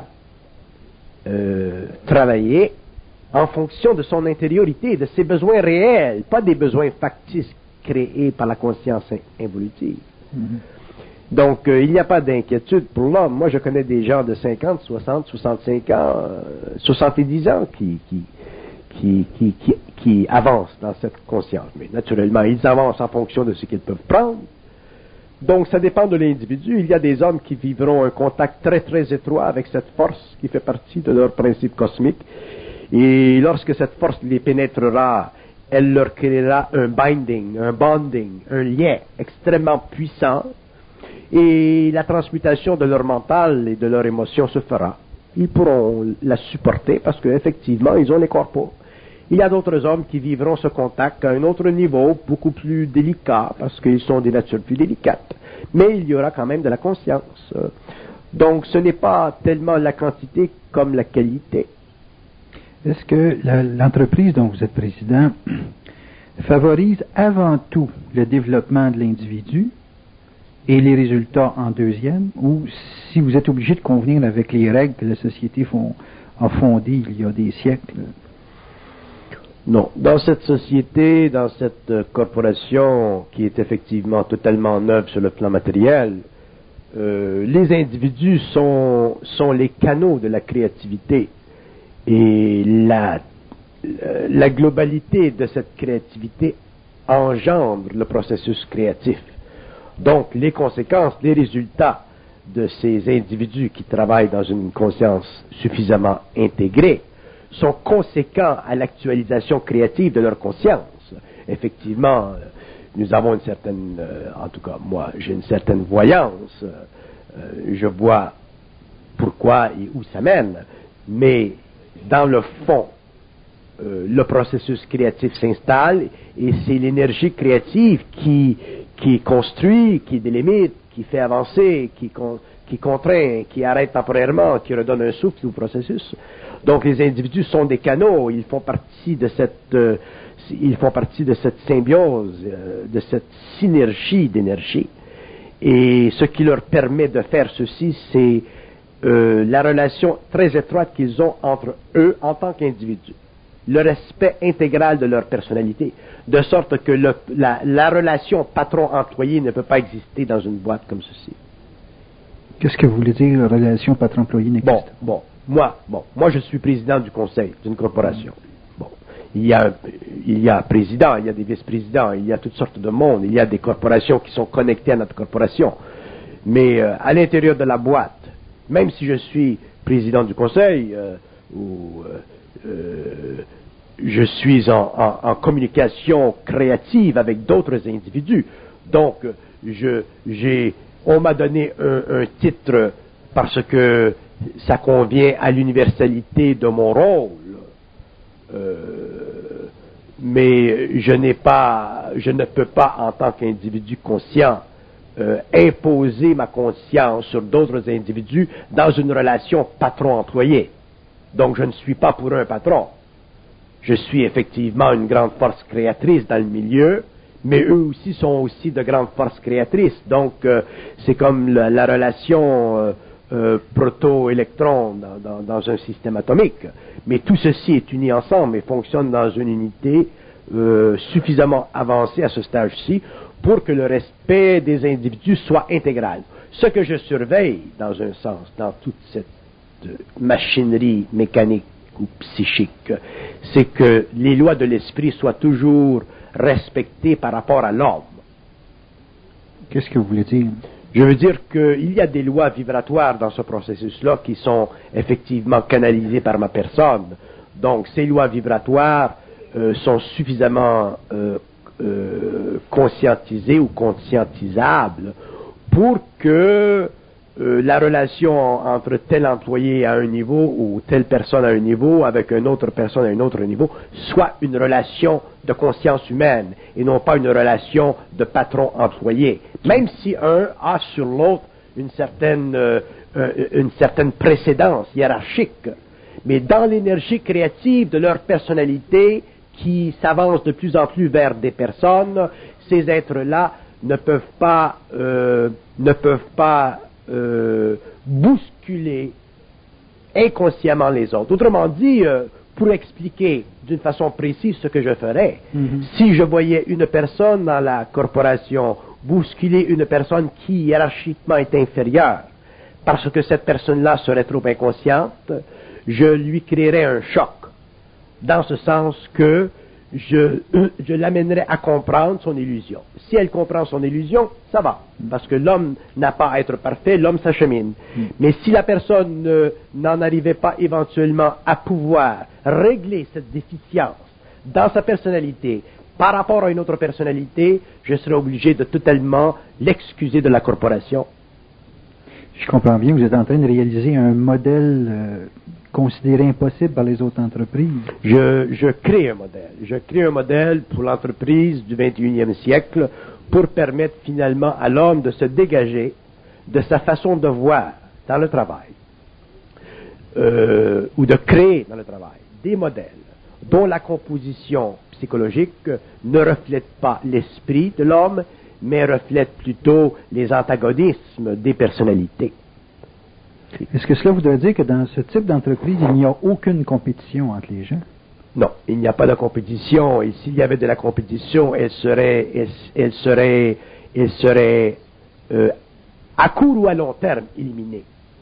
euh, travailler en fonction de son intériorité, de ses besoins réels, pas des besoins factices créés par la conscience involutive. Mm-hmm. Donc, euh, il n'y a pas d'inquiétude pour l'homme. Moi, je connais des gens de cinquante, soixante, soixante-cinq ans, euh, soixante-dix ans qui, qui, qui, qui, qui, qui avancent dans cette conscience. Mais naturellement, ils avancent en fonction de ce qu'ils peuvent prendre. Donc, ça dépend de l'individu. Il y a des hommes qui vivront un contact très, très étroit avec cette force qui fait partie de leur principe cosmique. Et lorsque cette force les pénétrera, elle leur créera un binding, un bonding, un lien extrêmement puissant. Et la transmutation de leur mental et de leur émotion se fera. Ils pourront la supporter parce qu'effectivement, ils ont les corps pour. Il y a d'autres hommes qui vivront ce contact à un autre niveau, beaucoup plus délicat, parce qu'ils sont des natures plus délicates. Mais il y aura quand même de la conscience. Donc, ce n'est pas tellement la quantité comme la qualité. Est-ce que la, l'entreprise dont vous êtes président favorise avant tout le développement de l'individu et les résultats en deuxième, ou si vous êtes obligé de convenir avec les règles que la société font, a fondées il y a des siècles? Non. Dans cette société, dans cette euh, corporation qui est effectivement totalement neuve sur le plan matériel, euh, les individus sont, sont les canaux de la créativité. Et la, la globalité de cette créativité engendre le processus créatif. Donc, les conséquences, les résultats de ces individus qui travaillent dans une conscience suffisamment intégrée sont conséquents à l'actualisation créative de leur conscience. Effectivement, nous avons une certaine, euh, en tout cas moi, j'ai une certaine voyance. Euh, je vois pourquoi et où ça mène. Mais dans le fond, euh, le processus créatif s'installe et c'est l'énergie créative qui, qui construit, qui délimite, qui fait avancer, qui, con, qui contraint, qui arrête temporairement, qui redonne un souffle au processus. Donc les individus sont des canaux, ils font partie de cette, euh, ils font partie de cette symbiose, euh, de cette synergie d'énergie. Et ce qui leur permet de faire ceci, c'est euh, la relation très étroite qu'ils ont entre eux en tant qu'individus. Le respect intégral de leur personnalité, de sorte que le, la, la relation patron-employé ne peut pas exister dans une boîte comme ceci. Qu'est-ce que vous voulez dire, la relation patron-employé n'existe pas? Bon, bon, moi, bon, moi je suis président du conseil d'une corporation. Bon, il y a, il y a un président, il y a des vice-présidents, il y a toutes sortes de monde, il y a des corporations qui sont connectées à notre corporation. Mais euh, à l'intérieur de la boîte, même si je suis président du conseil, euh, ou euh, euh, je suis en, en, en communication créative avec d'autres individus, donc je, j'ai, on m'a donné un, un titre parce que ça convient à l'universalité de mon rôle. Euh, mais je n'ai pas, je ne peux pas, en tant qu'individu conscient, euh, imposer ma conscience sur d'autres individus dans une relation patron-employé. Donc je ne suis pas pour un patron. Je suis effectivement une grande force créatrice dans le milieu, mais eux aussi sont aussi de grandes forces créatrices. Donc euh, c'est comme la, la relation euh, euh, proto-électron dans, dans, dans un système atomique. Mais tout ceci est uni ensemble et fonctionne dans une unité euh, suffisamment avancée à ce stage-ci pour que le respect des individus soit intégral. Ce que je surveille, dans un sens, dans toute cette machinerie mécanique ou psychique, c'est que les lois de l'esprit soient toujours respectées par rapport à l'homme. Qu'est-ce que vous voulez dire? Je veux dire qu'il y a des lois vibratoires dans ce processus-là qui sont effectivement canalisées par ma personne. Donc ces lois vibratoires euh, sont suffisamment euh, euh, conscientisées ou conscientisables pour que Euh, la relation entre tel employé à un niveau ou telle personne à un niveau avec une autre personne à un autre niveau soit une relation de conscience humaine et non pas une relation de patron-employé. Même si un a sur l'autre une certaine, euh, une certaine précédence hiérarchique, mais dans l'énergie créative de leur personnalité qui s'avance de plus en plus vers des personnes, ces êtres-là ne peuvent pas, euh, ne peuvent pas Euh, bousculer inconsciemment les autres. Autrement dit, euh, pour expliquer d'une façon précise ce que je ferais, mm-hmm. si je voyais une personne dans la corporation bousculer une personne qui hiérarchiquement est inférieure, parce que cette personne-là serait trop inconsciente, je lui créerais un choc, dans ce sens que je, je l'amènerai à comprendre son illusion. Si elle comprend son illusion, ça va, parce que l'homme n'a pas à être parfait, l'homme s'achemine. Mm. Mais si la personne euh, n'en arrivait pas éventuellement à pouvoir régler cette déficience dans sa personnalité par rapport à une autre personnalité, je serais obligé de totalement l'excuser de la corporation. Je comprends bien, vous êtes en train de réaliser un modèle euh, considéré impossible par les autres entreprises. Je, je crée un modèle. Je crée un modèle pour l'entreprise du vingt et unième siècle pour permettre finalement à l'homme de se dégager de sa façon de voir dans le travail euh, ou de créer dans le travail des modèles dont la composition psychologique ne reflète pas l'esprit de l'homme, mais reflète plutôt les antagonismes des personnalités. Est-ce que cela voudrait dire que dans ce type d'entreprise, il n'y a aucune compétition entre les gens? Non, il n'y a pas de compétition. Et s'il y avait de la compétition, elle serait, elle, elle serait, elle serait euh, à court ou à long terme éliminée.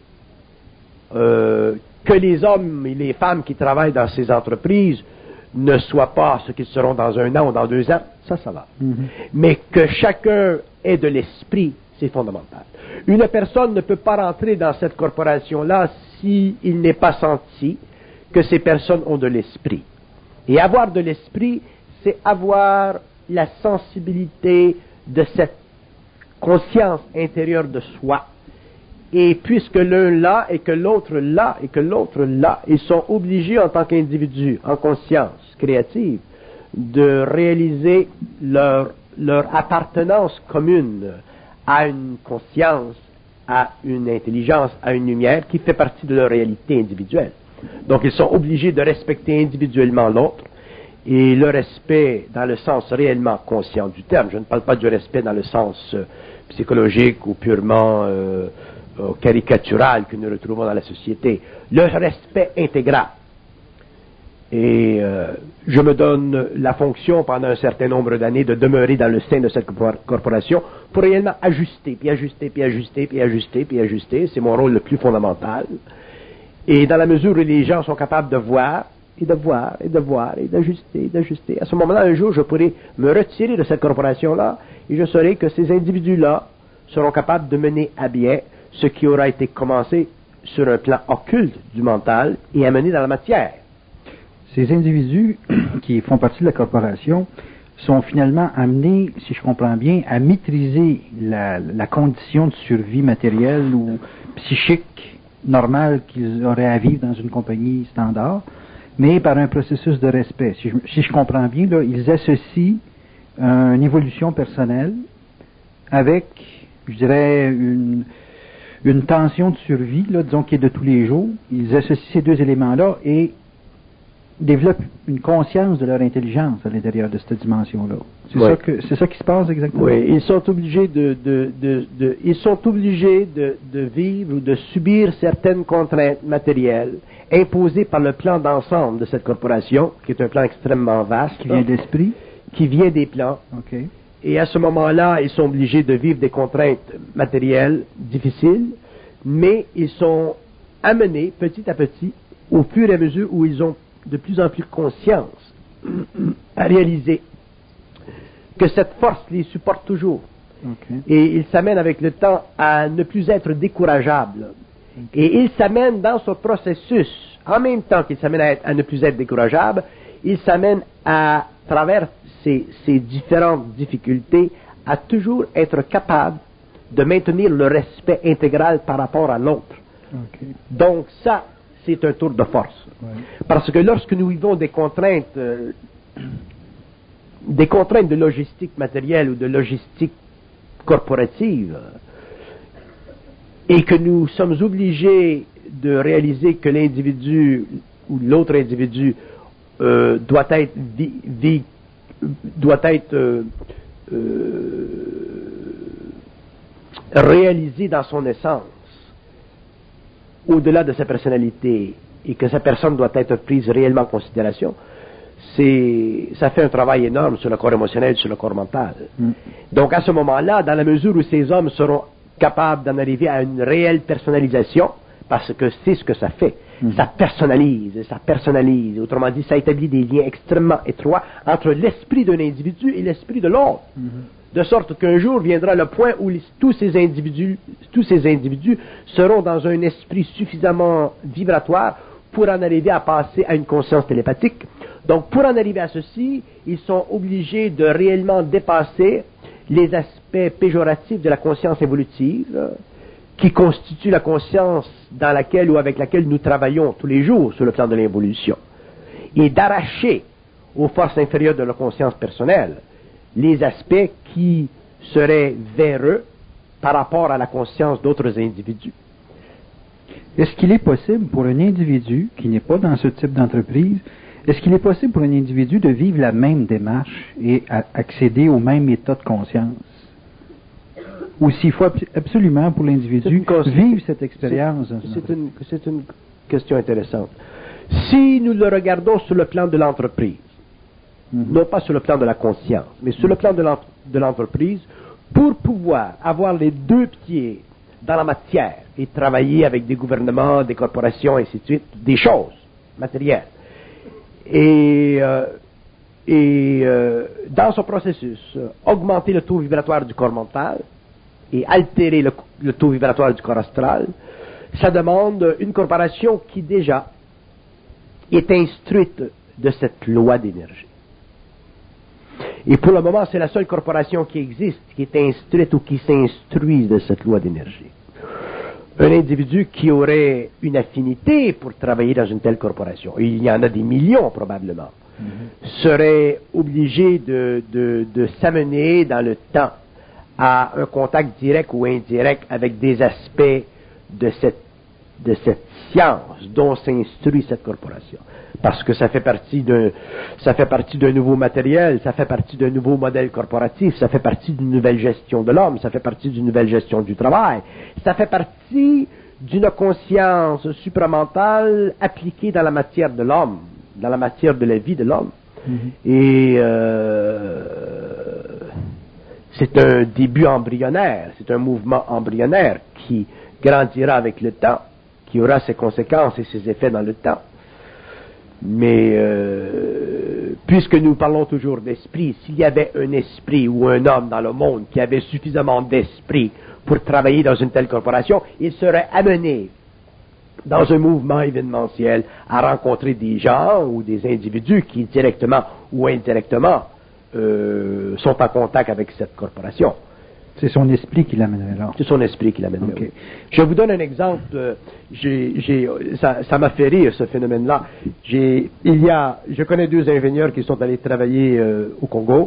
Euh, que les hommes et les femmes qui travaillent dans ces entreprises ne soient pas ce qu'ils seront dans un an ou dans deux ans, ça, ça va. Mm-hmm. Mais que chacun ait de l'esprit, c'est fondamental. Une personne ne peut pas rentrer dans cette corporation-là s'il n'est pas senti que ces personnes ont de l'esprit. Et avoir de l'esprit, c'est avoir la sensibilité de cette conscience intérieure de soi. Et puisque l'un l'a et que l'autre l'a et que l'autre l'a, ils sont obligés en tant qu'individus, en conscience créative, de réaliser leur, leur appartenance commune à une conscience, à une intelligence, à une lumière qui fait partie de leur réalité individuelle. Donc ils sont obligés de respecter individuellement l'autre, et le respect dans le sens réellement conscient du terme. Je ne parle pas du respect dans le sens euh, psychologique ou purement euh, euh, caricatural que nous retrouvons dans la société. Le respect intégral. Et euh, je me donne la fonction pendant un certain nombre d'années de demeurer dans le sein de cette corporation pour réellement ajuster, puis ajuster, puis ajuster, puis ajuster, puis ajuster. C'est mon rôle le plus fondamental. Et dans la mesure où les gens sont capables de voir, et de voir, et de voir, et d'ajuster, et d'ajuster, à ce moment-là, un jour, je pourrai me retirer de cette corporation-là, et je saurai que ces individus-là seront capables de mener à bien ce qui aura été commencé sur un plan occulte du mental et amené dans la matière. Ces individus qui font partie de la corporation sont finalement amenés, si je comprends bien, à maîtriser la, la condition de survie matérielle ou psychique normale qu'ils auraient à vivre dans une compagnie standard, mais par un processus de respect. Si je, si je comprends bien, là, ils associent euh, une évolution personnelle avec, je dirais, une, une tension de survie, là, disons, qui est de tous les jours. Ils associent ces deux éléments-là et développent une conscience de leur intelligence à l'intérieur de cette dimension-là. C'est, oui. ça, que, c'est ça qui se passe exactement? Oui, ils sont obligés de, de, de, de, ils sont obligés de, de vivre ou de subir certaines contraintes matérielles imposées par le plan d'ensemble de cette corporation, qui est un plan extrêmement vaste. Qui vient de l'esprit? Qui vient des plans. Okay. Et à ce moment-là, ils sont obligés de vivre des contraintes matérielles difficiles, mais ils sont amenés petit à petit, au fur et à mesure où ils ont de plus en plus conscience à réaliser que cette force les supporte toujours. Okay. Et ils s'amènent avec le temps à ne plus être décourageables. Okay. Et ils s'amènent dans ce processus, en même temps qu'ils s'amènent à, être, à ne plus être décourageables, ils s'amènent à travers ces, ces différentes difficultés à toujours être capables de maintenir le respect intégral par rapport à l'autre. Okay. Donc ça, c'est un tour de force. Ouais. Parce que lorsque nous vivons des contraintes, euh, des contraintes de logistique matérielle ou de logistique corporative, et que nous sommes obligés de réaliser que l'individu ou l'autre individu euh, doit être, vi, vi, doit être euh, euh, réalisé dans son essence, au-delà de sa personnalité, et que sa personne doit être prise réellement en considération, c'est, ça fait un travail énorme sur le corps émotionnel, sur le corps mental. Mm. Donc à ce moment-là, dans la mesure où ces hommes seront capables d'en arriver à une réelle personnalisation, parce que c'est ce que ça fait, mm. ça personnalise, ça personnalise, autrement dit, ça établit des liens extrêmement étroits entre l'esprit d'un individu et l'esprit de l'autre. Mm. De sorte qu'un jour viendra le point où les, tous ces individus, tous ces individus seront dans un esprit suffisamment vibratoire pour en arriver à passer à une conscience télépathique. Donc, pour en arriver à ceci, ils sont obligés de réellement dépasser les aspects péjoratifs de la conscience évolutive, qui constitue la conscience dans laquelle ou avec laquelle nous travaillons tous les jours sur le plan de l'évolution, et d'arracher aux forces inférieures de la conscience personnelle les aspects qui seraient véreux par rapport à la conscience d'autres individus. Est-ce qu'il est possible pour un individu qui n'est pas dans ce type d'entreprise, est-ce qu'il est possible pour un individu de vivre la même démarche et à accéder au même état de conscience? Ou s'il faut absolument pour l'individu vivre cette expérience? C'est, c'est, une, c'est une question intéressante. Si nous le regardons sur le plan de l'entreprise, Mm-hmm. non pas sur le plan de la conscience, mais sur le plan de, l'ent- de l'entreprise, pour pouvoir avoir les deux pieds dans la matière et travailler avec des gouvernements, des corporations, et ainsi de suite, des choses matérielles. Et, euh, et euh, dans ce processus, euh, augmenter le taux vibratoire du corps mental et altérer le, le taux vibratoire du corps astral, ça demande une corporation qui déjà est instruite de cette loi d'énergie. Et pour le moment, c'est la seule corporation qui existe, qui est instruite ou qui s'instruit de cette loi d'énergie. Un individu qui aurait une affinité pour travailler dans une telle corporation, et il y en a des millions probablement, mm-hmm. serait obligé de, de, de s'amener dans le temps à un contact direct ou indirect avec des aspects de cette, de cette science dont s'instruit cette corporation. Parce que ça fait partie d'un, ça fait partie d'un nouveau matériel, ça fait partie d'un nouveau modèle corporatif, ça fait partie d'une nouvelle gestion de l'homme, ça fait partie d'une nouvelle gestion du travail, ça fait partie d'une conscience supramentale appliquée dans la matière de l'homme, dans la matière de la vie de l'homme. Mm-hmm. Et euh, c'est un début embryonnaire, c'est un mouvement embryonnaire qui grandira avec le temps, qui aura ses conséquences et ses effets dans le temps. Mais euh, puisque nous parlons toujours d'esprit, s'il y avait un esprit ou un homme dans le monde qui avait suffisamment d'esprit pour travailler dans une telle corporation, il serait amené dans un mouvement événementiel à rencontrer des gens ou des individus qui directement ou indirectement euh, sont en contact avec cette corporation. C'est son esprit qui l'amènerait là. C'est son esprit qui l'amènerait. Okay. Je vous donne un exemple. J'ai, j'ai, ça, ça m'a fait rire, ce phénomène-là. J'ai, il y a, je connais deux ingénieurs qui sont allés travailler euh, au Congo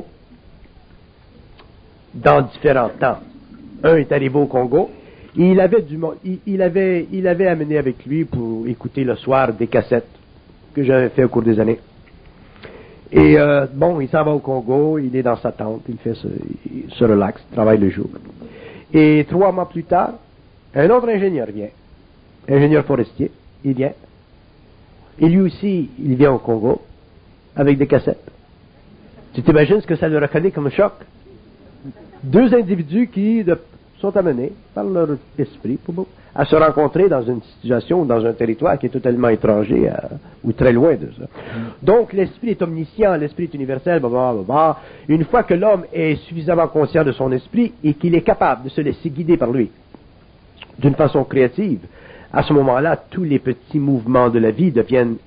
dans différents temps. Un est arrivé au Congo et il avait du, il, il avait, il avait amené avec lui pour écouter le soir des cassettes que j'avais fait au cours des années. Et euh, bon, il s'en va au Congo, il est dans sa tente, il fait ce, il se relaxe, travaille le jour. Et trois mois plus tard, un autre ingénieur vient, ingénieur forestier, il vient. Et lui aussi, il vient au Congo avec des cassettes. Tu t'imagines ce que ça lui reconnaît comme choc? Deux individus qui de, sont amenés par leur esprit à se rencontrer dans une situation, dans un territoire qui est totalement étranger à, ou très loin de ça. Donc l'esprit est omniscient, l'esprit est universel, blablabla. Une fois que l'homme est suffisamment conscient de son esprit et qu'il est capable de se laisser guider par lui d'une façon créative, à ce moment-là, tous les petits mouvements de la vie deviennent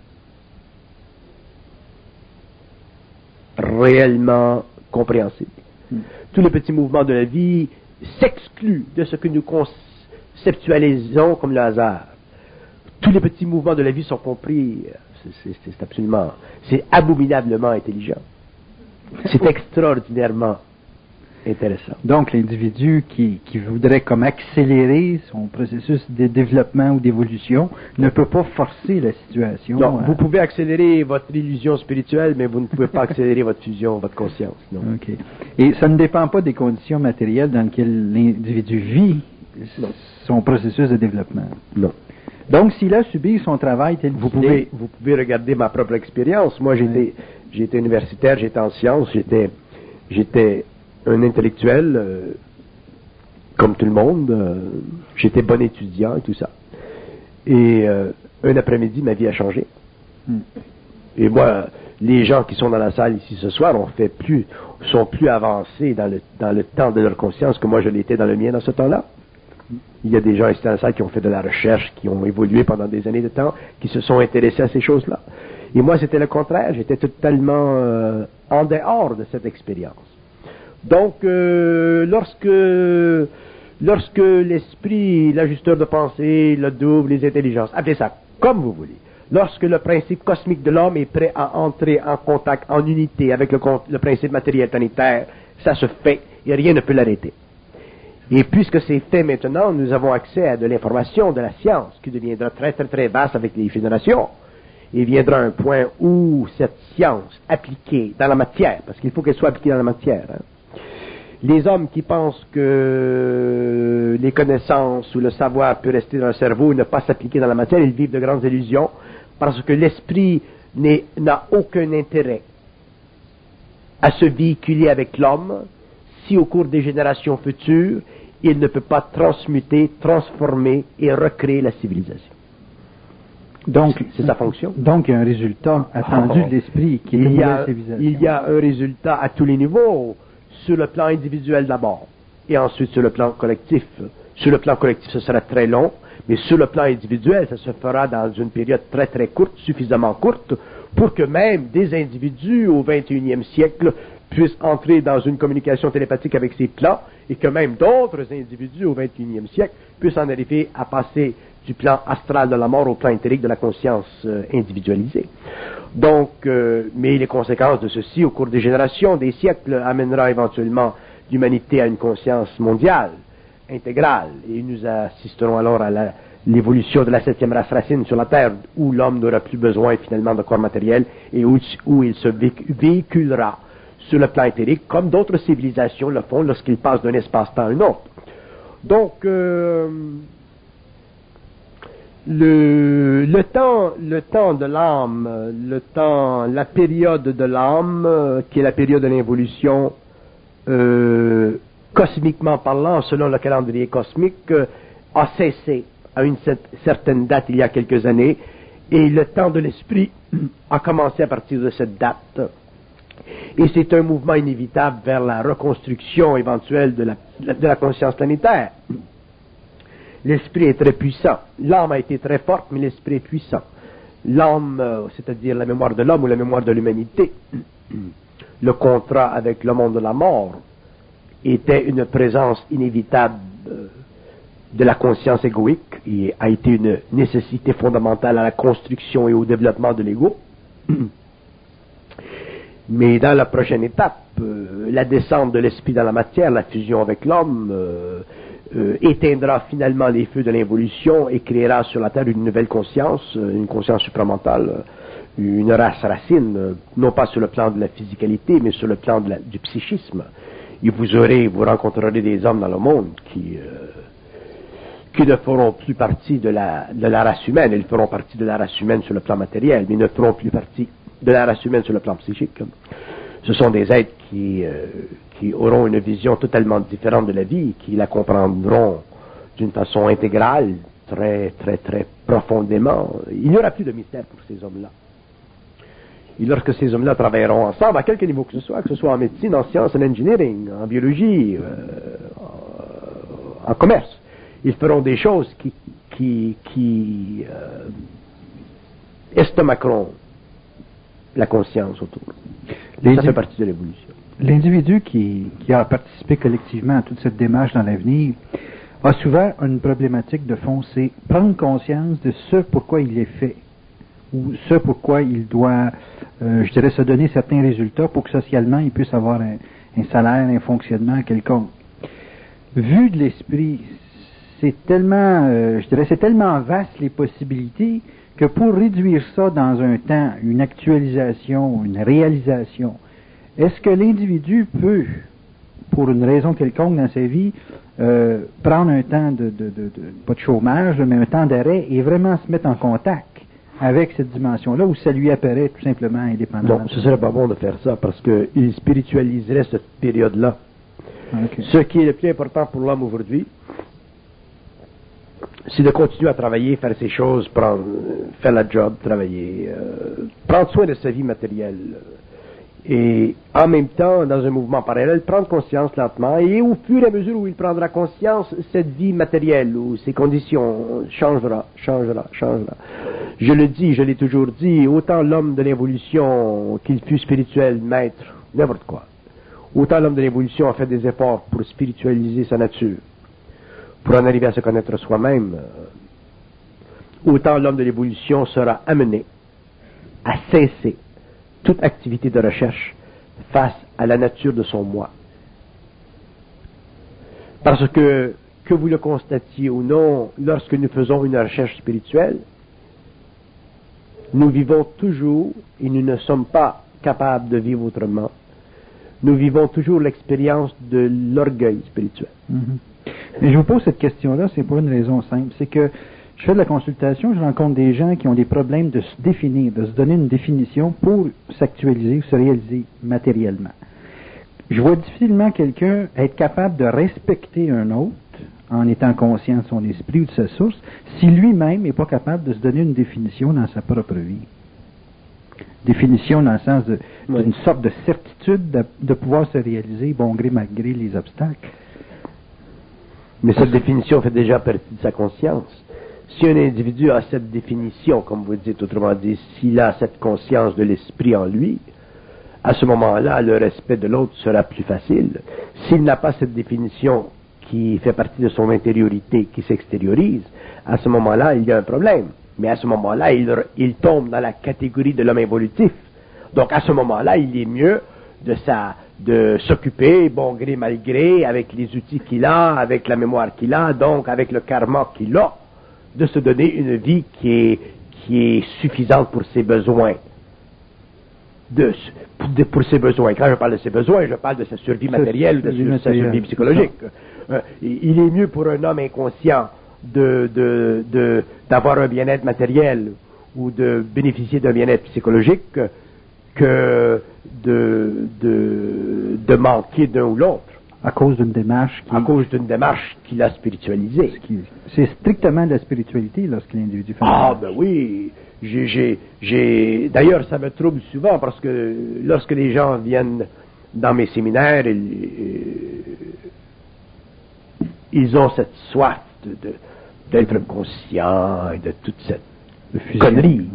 réellement compréhensibles. Mm. Tous les petits mouvements de la vie s'excluent de ce que nous conceptualisons comme le hasard. Tous les petits mouvements de la vie sont compris. C'est, c'est, c'est absolument, c'est abominablement intelligent. C'est extraordinairement intéressant. Donc, l'individu qui, qui voudrait comme accélérer son processus de développement ou d'évolution ne peut pas forcer la situation. Non, à... vous pouvez accélérer votre illusion spirituelle, mais vous ne pouvez pas accélérer votre fusion, votre conscience. Non. Okay. Et ça ne dépend pas des conditions matérielles dans lesquelles l'individu vit non. son processus de développement. Non. Donc, s'il a subi son travail tel vous qu'il pouvez, est... Vous pouvez regarder ma propre expérience. Moi, j'étais, ouais. j'étais universitaire, j'étais en sciences, j'étais, j'étais un intellectuel, euh, comme tout le monde. Euh, j'étais bon étudiant et tout ça. Et euh, un après-midi, ma vie a changé. Hmm. Et moi, les gens qui sont dans la salle ici ce soir ont fait plus, sont plus avancés dans le, dans le temps de leur conscience que moi je l'étais dans le mien dans ce temps-là. Il y a des gens ici dans la salle qui ont fait de la recherche, qui ont évolué pendant des années de temps, qui se sont intéressés à ces choses-là. Et moi, c'était le contraire. J'étais totalement euh, en dehors de cette expérience. Donc, euh, lorsque, lorsque l'esprit, l'ajusteur de pensée, le double, les intelligences, appelez ça comme vous voulez, lorsque le principe cosmique de l'homme est prêt à entrer en contact, en unité avec le, le principe matériel planétaire, ça se fait et rien ne peut l'arrêter. Et puisque c'est fait maintenant, nous avons accès à de l'information, de la science, qui deviendra très très très vaste avec les générations. Il viendra un point où cette science appliquée dans la matière, parce qu'il faut qu'elle soit appliquée dans la matière, hein, les hommes qui pensent que les connaissances ou le savoir peut rester dans le cerveau et ne pas s'appliquer dans la matière, ils vivent de grandes illusions, parce que l'esprit n'est, n'a aucun intérêt à se véhiculer avec l'homme si au cours des générations futures, il ne peut pas transmuter, transformer et recréer la civilisation. Donc, c'est sa fonction. Donc, il y a un résultat attendu oh, de l'esprit qui est il y a, la civilisation. Il y a un résultat à tous les niveaux, sur le plan individuel d'abord, et ensuite sur le plan collectif. Sur le plan collectif, ce sera très long, mais sur le plan individuel, ça se fera dans une période très très courte, suffisamment courte, pour que même des individus au vingt et unième siècle puisse entrer dans une communication télépathique avec ces plans et que même d'autres individus au vingt et unième siècle puissent en arriver à passer du plan astral de la mort au plan éthérique de la conscience euh, individualisée. Donc, euh, mais les conséquences de ceci au cours des générations, des siècles, amènera éventuellement l'humanité à une conscience mondiale, intégrale, et nous assisterons alors à la, l'évolution de la septième race racine sur la Terre, où l'homme n'aura plus besoin finalement de corps matériel et où, où il se véhiculera sur le plan éthérique, comme d'autres civilisations le font lorsqu'ils passent d'un espace-temps à un autre. Donc, euh, le, le temps, le temps de l'âme, le temps, la période de l'âme, euh, qui est la période de l'involution, euh, cosmiquement parlant, selon le calendrier cosmique, euh, a cessé à une certaine date il y a quelques années, et le temps de l'esprit a commencé à partir de cette date. Et c'est un mouvement inévitable vers la reconstruction éventuelle de la, de la conscience planétaire. L'esprit est très puissant. L'âme a été très forte, mais l'esprit est puissant. L'âme, c'est-à-dire la mémoire de l'homme ou la mémoire de l'humanité, le contrat avec le monde de la mort, était une présence inévitable de la conscience égoïque et a été une nécessité fondamentale à la construction et au développement de l'ego. Mais dans la prochaine étape, euh, la descente de l'esprit dans la matière, la fusion avec l'homme, euh, euh, éteindra finalement les feux de l'involution et créera sur la Terre une nouvelle conscience, une conscience supramentale, une race racine, non pas sur le plan de la physicalité, mais sur le plan de la, du psychisme. Et vous aurez, vous rencontrerez des hommes dans le monde qui, euh, qui ne feront plus partie de la, de la race humaine. Ils feront partie de la race humaine sur le plan matériel, mais ne feront plus partie de la race humaine sur le plan psychique. Ce sont des êtres qui, euh, qui auront une vision totalement différente de la vie, qui la comprendront d'une façon intégrale, très, très, très profondément. Il n'y aura plus de mystère pour ces hommes-là. Et lorsque ces hommes-là travailleront ensemble, à quelque niveau que ce soit, que ce soit en médecine, en sciences, en engineering, en biologie, euh, en, en commerce, ils feront des choses qui, qui, qui euh, estomaqueront la conscience autour. Ça fait partie de l'évolution. L'individu qui, qui a participé collectivement à toute cette démarche dans l'avenir a souvent une problématique de fond, c'est prendre conscience de ce pourquoi il est fait, ou ce pourquoi il doit, euh, je dirais, se donner certains résultats pour que socialement il puisse avoir un, un salaire, un fonctionnement quelconque. Vu de l'esprit, c'est tellement, euh, je dirais, c'est tellement vaste les possibilités que pour réduire ça dans un temps, une actualisation, une réalisation, est-ce que l'individu peut, pour une raison quelconque dans sa vie, euh, prendre un temps de, de, de, de, pas de chômage, mais un temps d'arrêt et vraiment se mettre en contact avec cette dimension-là, ou ça lui apparaît tout simplement indépendamment? Non, ce serait pas bon de faire ça parce qu'il spiritualiserait cette période-là. Okay. Ce qui est le plus important pour l'homme aujourd'hui, c'est de continuer à travailler, faire ses choses, prendre, faire la job, travailler, euh, prendre soin de sa vie matérielle. Et en même temps, dans un mouvement parallèle, prendre conscience lentement, et au fur et à mesure où il prendra conscience, cette vie matérielle, ou ses conditions, changera, changera, changera. Je le dis, je l'ai toujours dit, autant l'homme de l'évolution, qu'il fût spirituel, maître, n'importe quoi, autant l'homme de l'évolution a fait des efforts pour spiritualiser sa nature, pour en arriver à se connaître soi-même, autant l'homme de l'évolution sera amené à cesser toute activité de recherche face à la nature de son moi. Parce que, que vous le constatiez ou non, lorsque nous faisons une recherche spirituelle, nous vivons toujours, et nous ne sommes pas capables de vivre autrement, nous vivons toujours l'expérience de l'orgueil spirituel. Mm-hmm. Mais je vous pose cette question-là, c'est pour une raison simple, c'est que je fais de la consultation, je rencontre des gens qui ont des problèmes de se définir, de se donner une définition pour s'actualiser ou se réaliser matériellement. Je vois difficilement quelqu'un être capable de respecter un autre en étant conscient de son esprit ou de sa source, si lui-même n'est pas capable de se donner une définition dans sa propre vie. Définition dans le sens de, oui. d'une sorte de certitude de, de pouvoir se réaliser bon gré malgré les obstacles. Mais cette définition fait déjà partie de sa conscience. Si un individu a cette définition, comme vous dites, autrement dit, s'il a cette conscience de l'esprit en lui, À ce moment-là, le respect de l'autre sera plus facile. S'il n'a pas cette définition qui fait partie de son intériorité, qui s'extériorise, à ce moment-là, il y a un problème. Mais à ce moment-là, il, il tombe dans la catégorie de l'homme évolutif. Donc, à ce moment-là, il est mieux de, sa, de s'occuper, bon gré, mal gré, avec les outils qu'il a, avec la mémoire qu'il a, donc avec le karma qu'il a, de se donner une vie qui est, qui est suffisante pour ses besoins. De, de, pour ses besoins. Quand je parle de ses besoins, je parle de sa survie matérielle ou de, de sa survie psychologique. Euh, il est mieux pour un homme inconscient de, de, de, d'avoir un bien-être matériel ou de bénéficier d'un bien-être psychologique que de, de, de manquer d'un ou l'autre. À cause d'une démarche qui... À cause d'une démarche qu'il a spiritualisée. C'est strictement de la spiritualité lorsque l'individu fait Ah, ben oui. J'ai, j'ai, j'ai... D'ailleurs, ça me trouble souvent parce que lorsque les gens viennent dans mes séminaires, ils, ils ont cette soif de, de, d'être conscients et de toute cette connerie.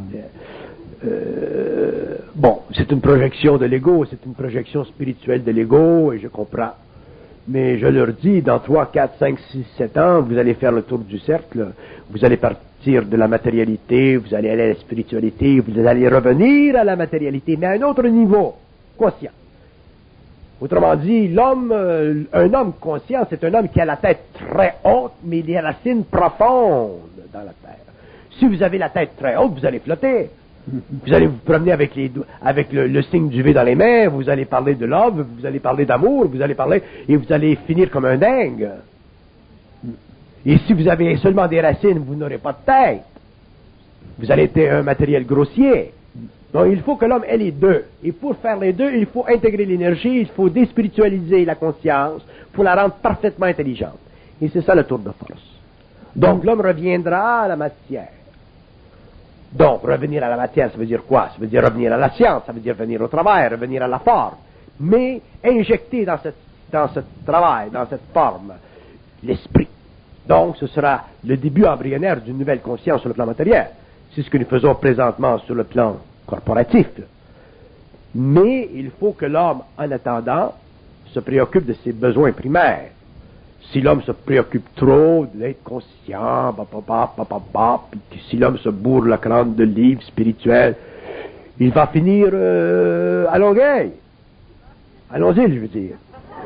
Euh, bon, c'est une projection de l'ego, c'est une projection spirituelle de l'ego, et je comprends. Mais je leur dis, dans trois, quatre, cinq, six, sept ans, vous allez faire le tour du cercle, vous allez partir de la matérialité, vous allez aller à la spiritualité, vous allez revenir à la matérialité, mais à un autre niveau, conscient. Autrement dit, l'homme, euh, un homme conscient, c'est un homme qui a la tête très haute, mais des racines profondes dans la terre. Si vous avez la tête très haute, vous allez flotter. Vous allez vous promener avec, les, avec le, le signe du V dans les mains, vous allez parler de love, vous allez parler d'amour, vous allez parler, et vous allez finir comme un dingue. Et si vous avez seulement des racines, vous n'aurez pas de tête. Vous allez être un matériel grossier. Donc il faut que l'homme ait les deux. Et pour faire les deux, il faut intégrer l'énergie, il faut déspiritualiser la conscience pour la rendre parfaitement intelligente. Et c'est ça le tour de force. Donc l'homme reviendra à la matière. Donc, revenir à la matière, ça veut dire quoi? Ça veut dire revenir à la science, ça veut dire venir au travail, revenir à la forme. Mais injecter dans, cette, dans ce travail, dans cette forme, l'esprit. Donc, ce sera le début embryonnaire d'une nouvelle conscience sur le plan matériel. C'est ce que nous faisons présentement sur le plan corporatif. Mais il faut que l'homme, en attendant, se préoccupe de ses besoins primaires. Si l'homme se préoccupe trop d'être conscient, bah, bah, bah, bah, bah, bah, puis si l'homme se bourre le crâne de livres spirituels, il va finir euh, à Longueuil. À Longueuil, je veux dire.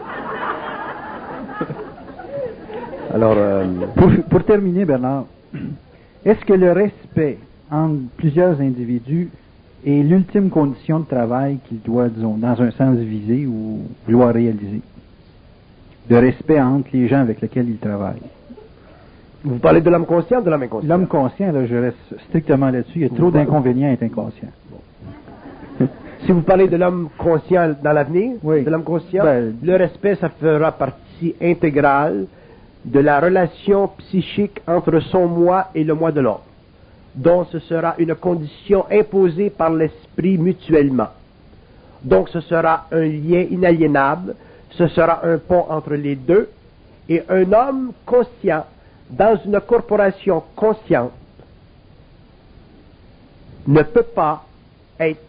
Alors, euh, pour, pour terminer, Bernard, est-ce que le respect entre plusieurs individus est l'ultime condition de travail qu'il doit, disons, dans un sens viser ou vouloir réaliser? De respect entre les gens avec lesquels il travaille. Vous parlez de l'homme conscient ou de l'homme inconscient? L'homme conscient, là, je reste strictement là-dessus. Il y a trop d'inconvénients à être inconscient. Bon. Si vous parlez de l'homme conscient dans l'avenir, oui. de l'homme conscient, ben, le respect, ça fera partie intégrale de la relation psychique entre son moi et le moi de l'autre, dont ce sera une condition imposée par l'esprit mutuellement. Donc ce sera un lien inaliénable. Ce sera un pont entre les deux, et un homme conscient, dans une corporation consciente, ne peut pas être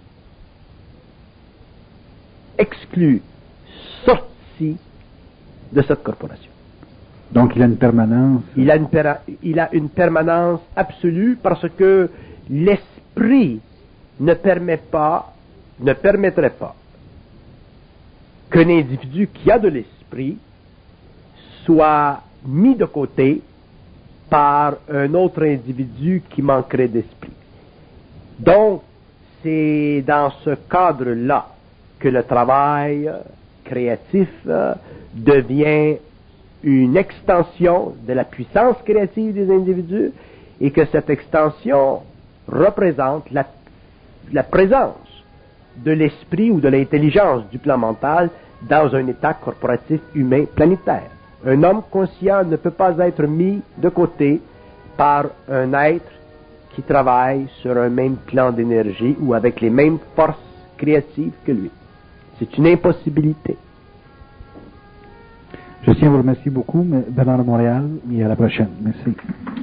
exclu, sorti de cette corporation. Donc il a une permanence. Il a une, per- il a une permanence absolue parce que l'esprit ne permet pas, ne permettrait pas qu'un individu qui a de l'esprit soit mis de côté par un autre individu qui manquerait d'esprit. Donc, c'est dans ce cadre-là que le travail créatif devient une extension de la puissance créative des individus et que cette extension représente la, la présence de l'esprit ou de l'intelligence du plan mental dans un état corporatif humain planétaire. Un homme conscient ne peut pas être mis de côté par un être qui travaille sur un même plan d'énergie ou avec les mêmes forces créatives que lui. C'est une impossibilité. Je tiens à vous remercier beaucoup, Bernard de Montréal, et à la prochaine. Merci.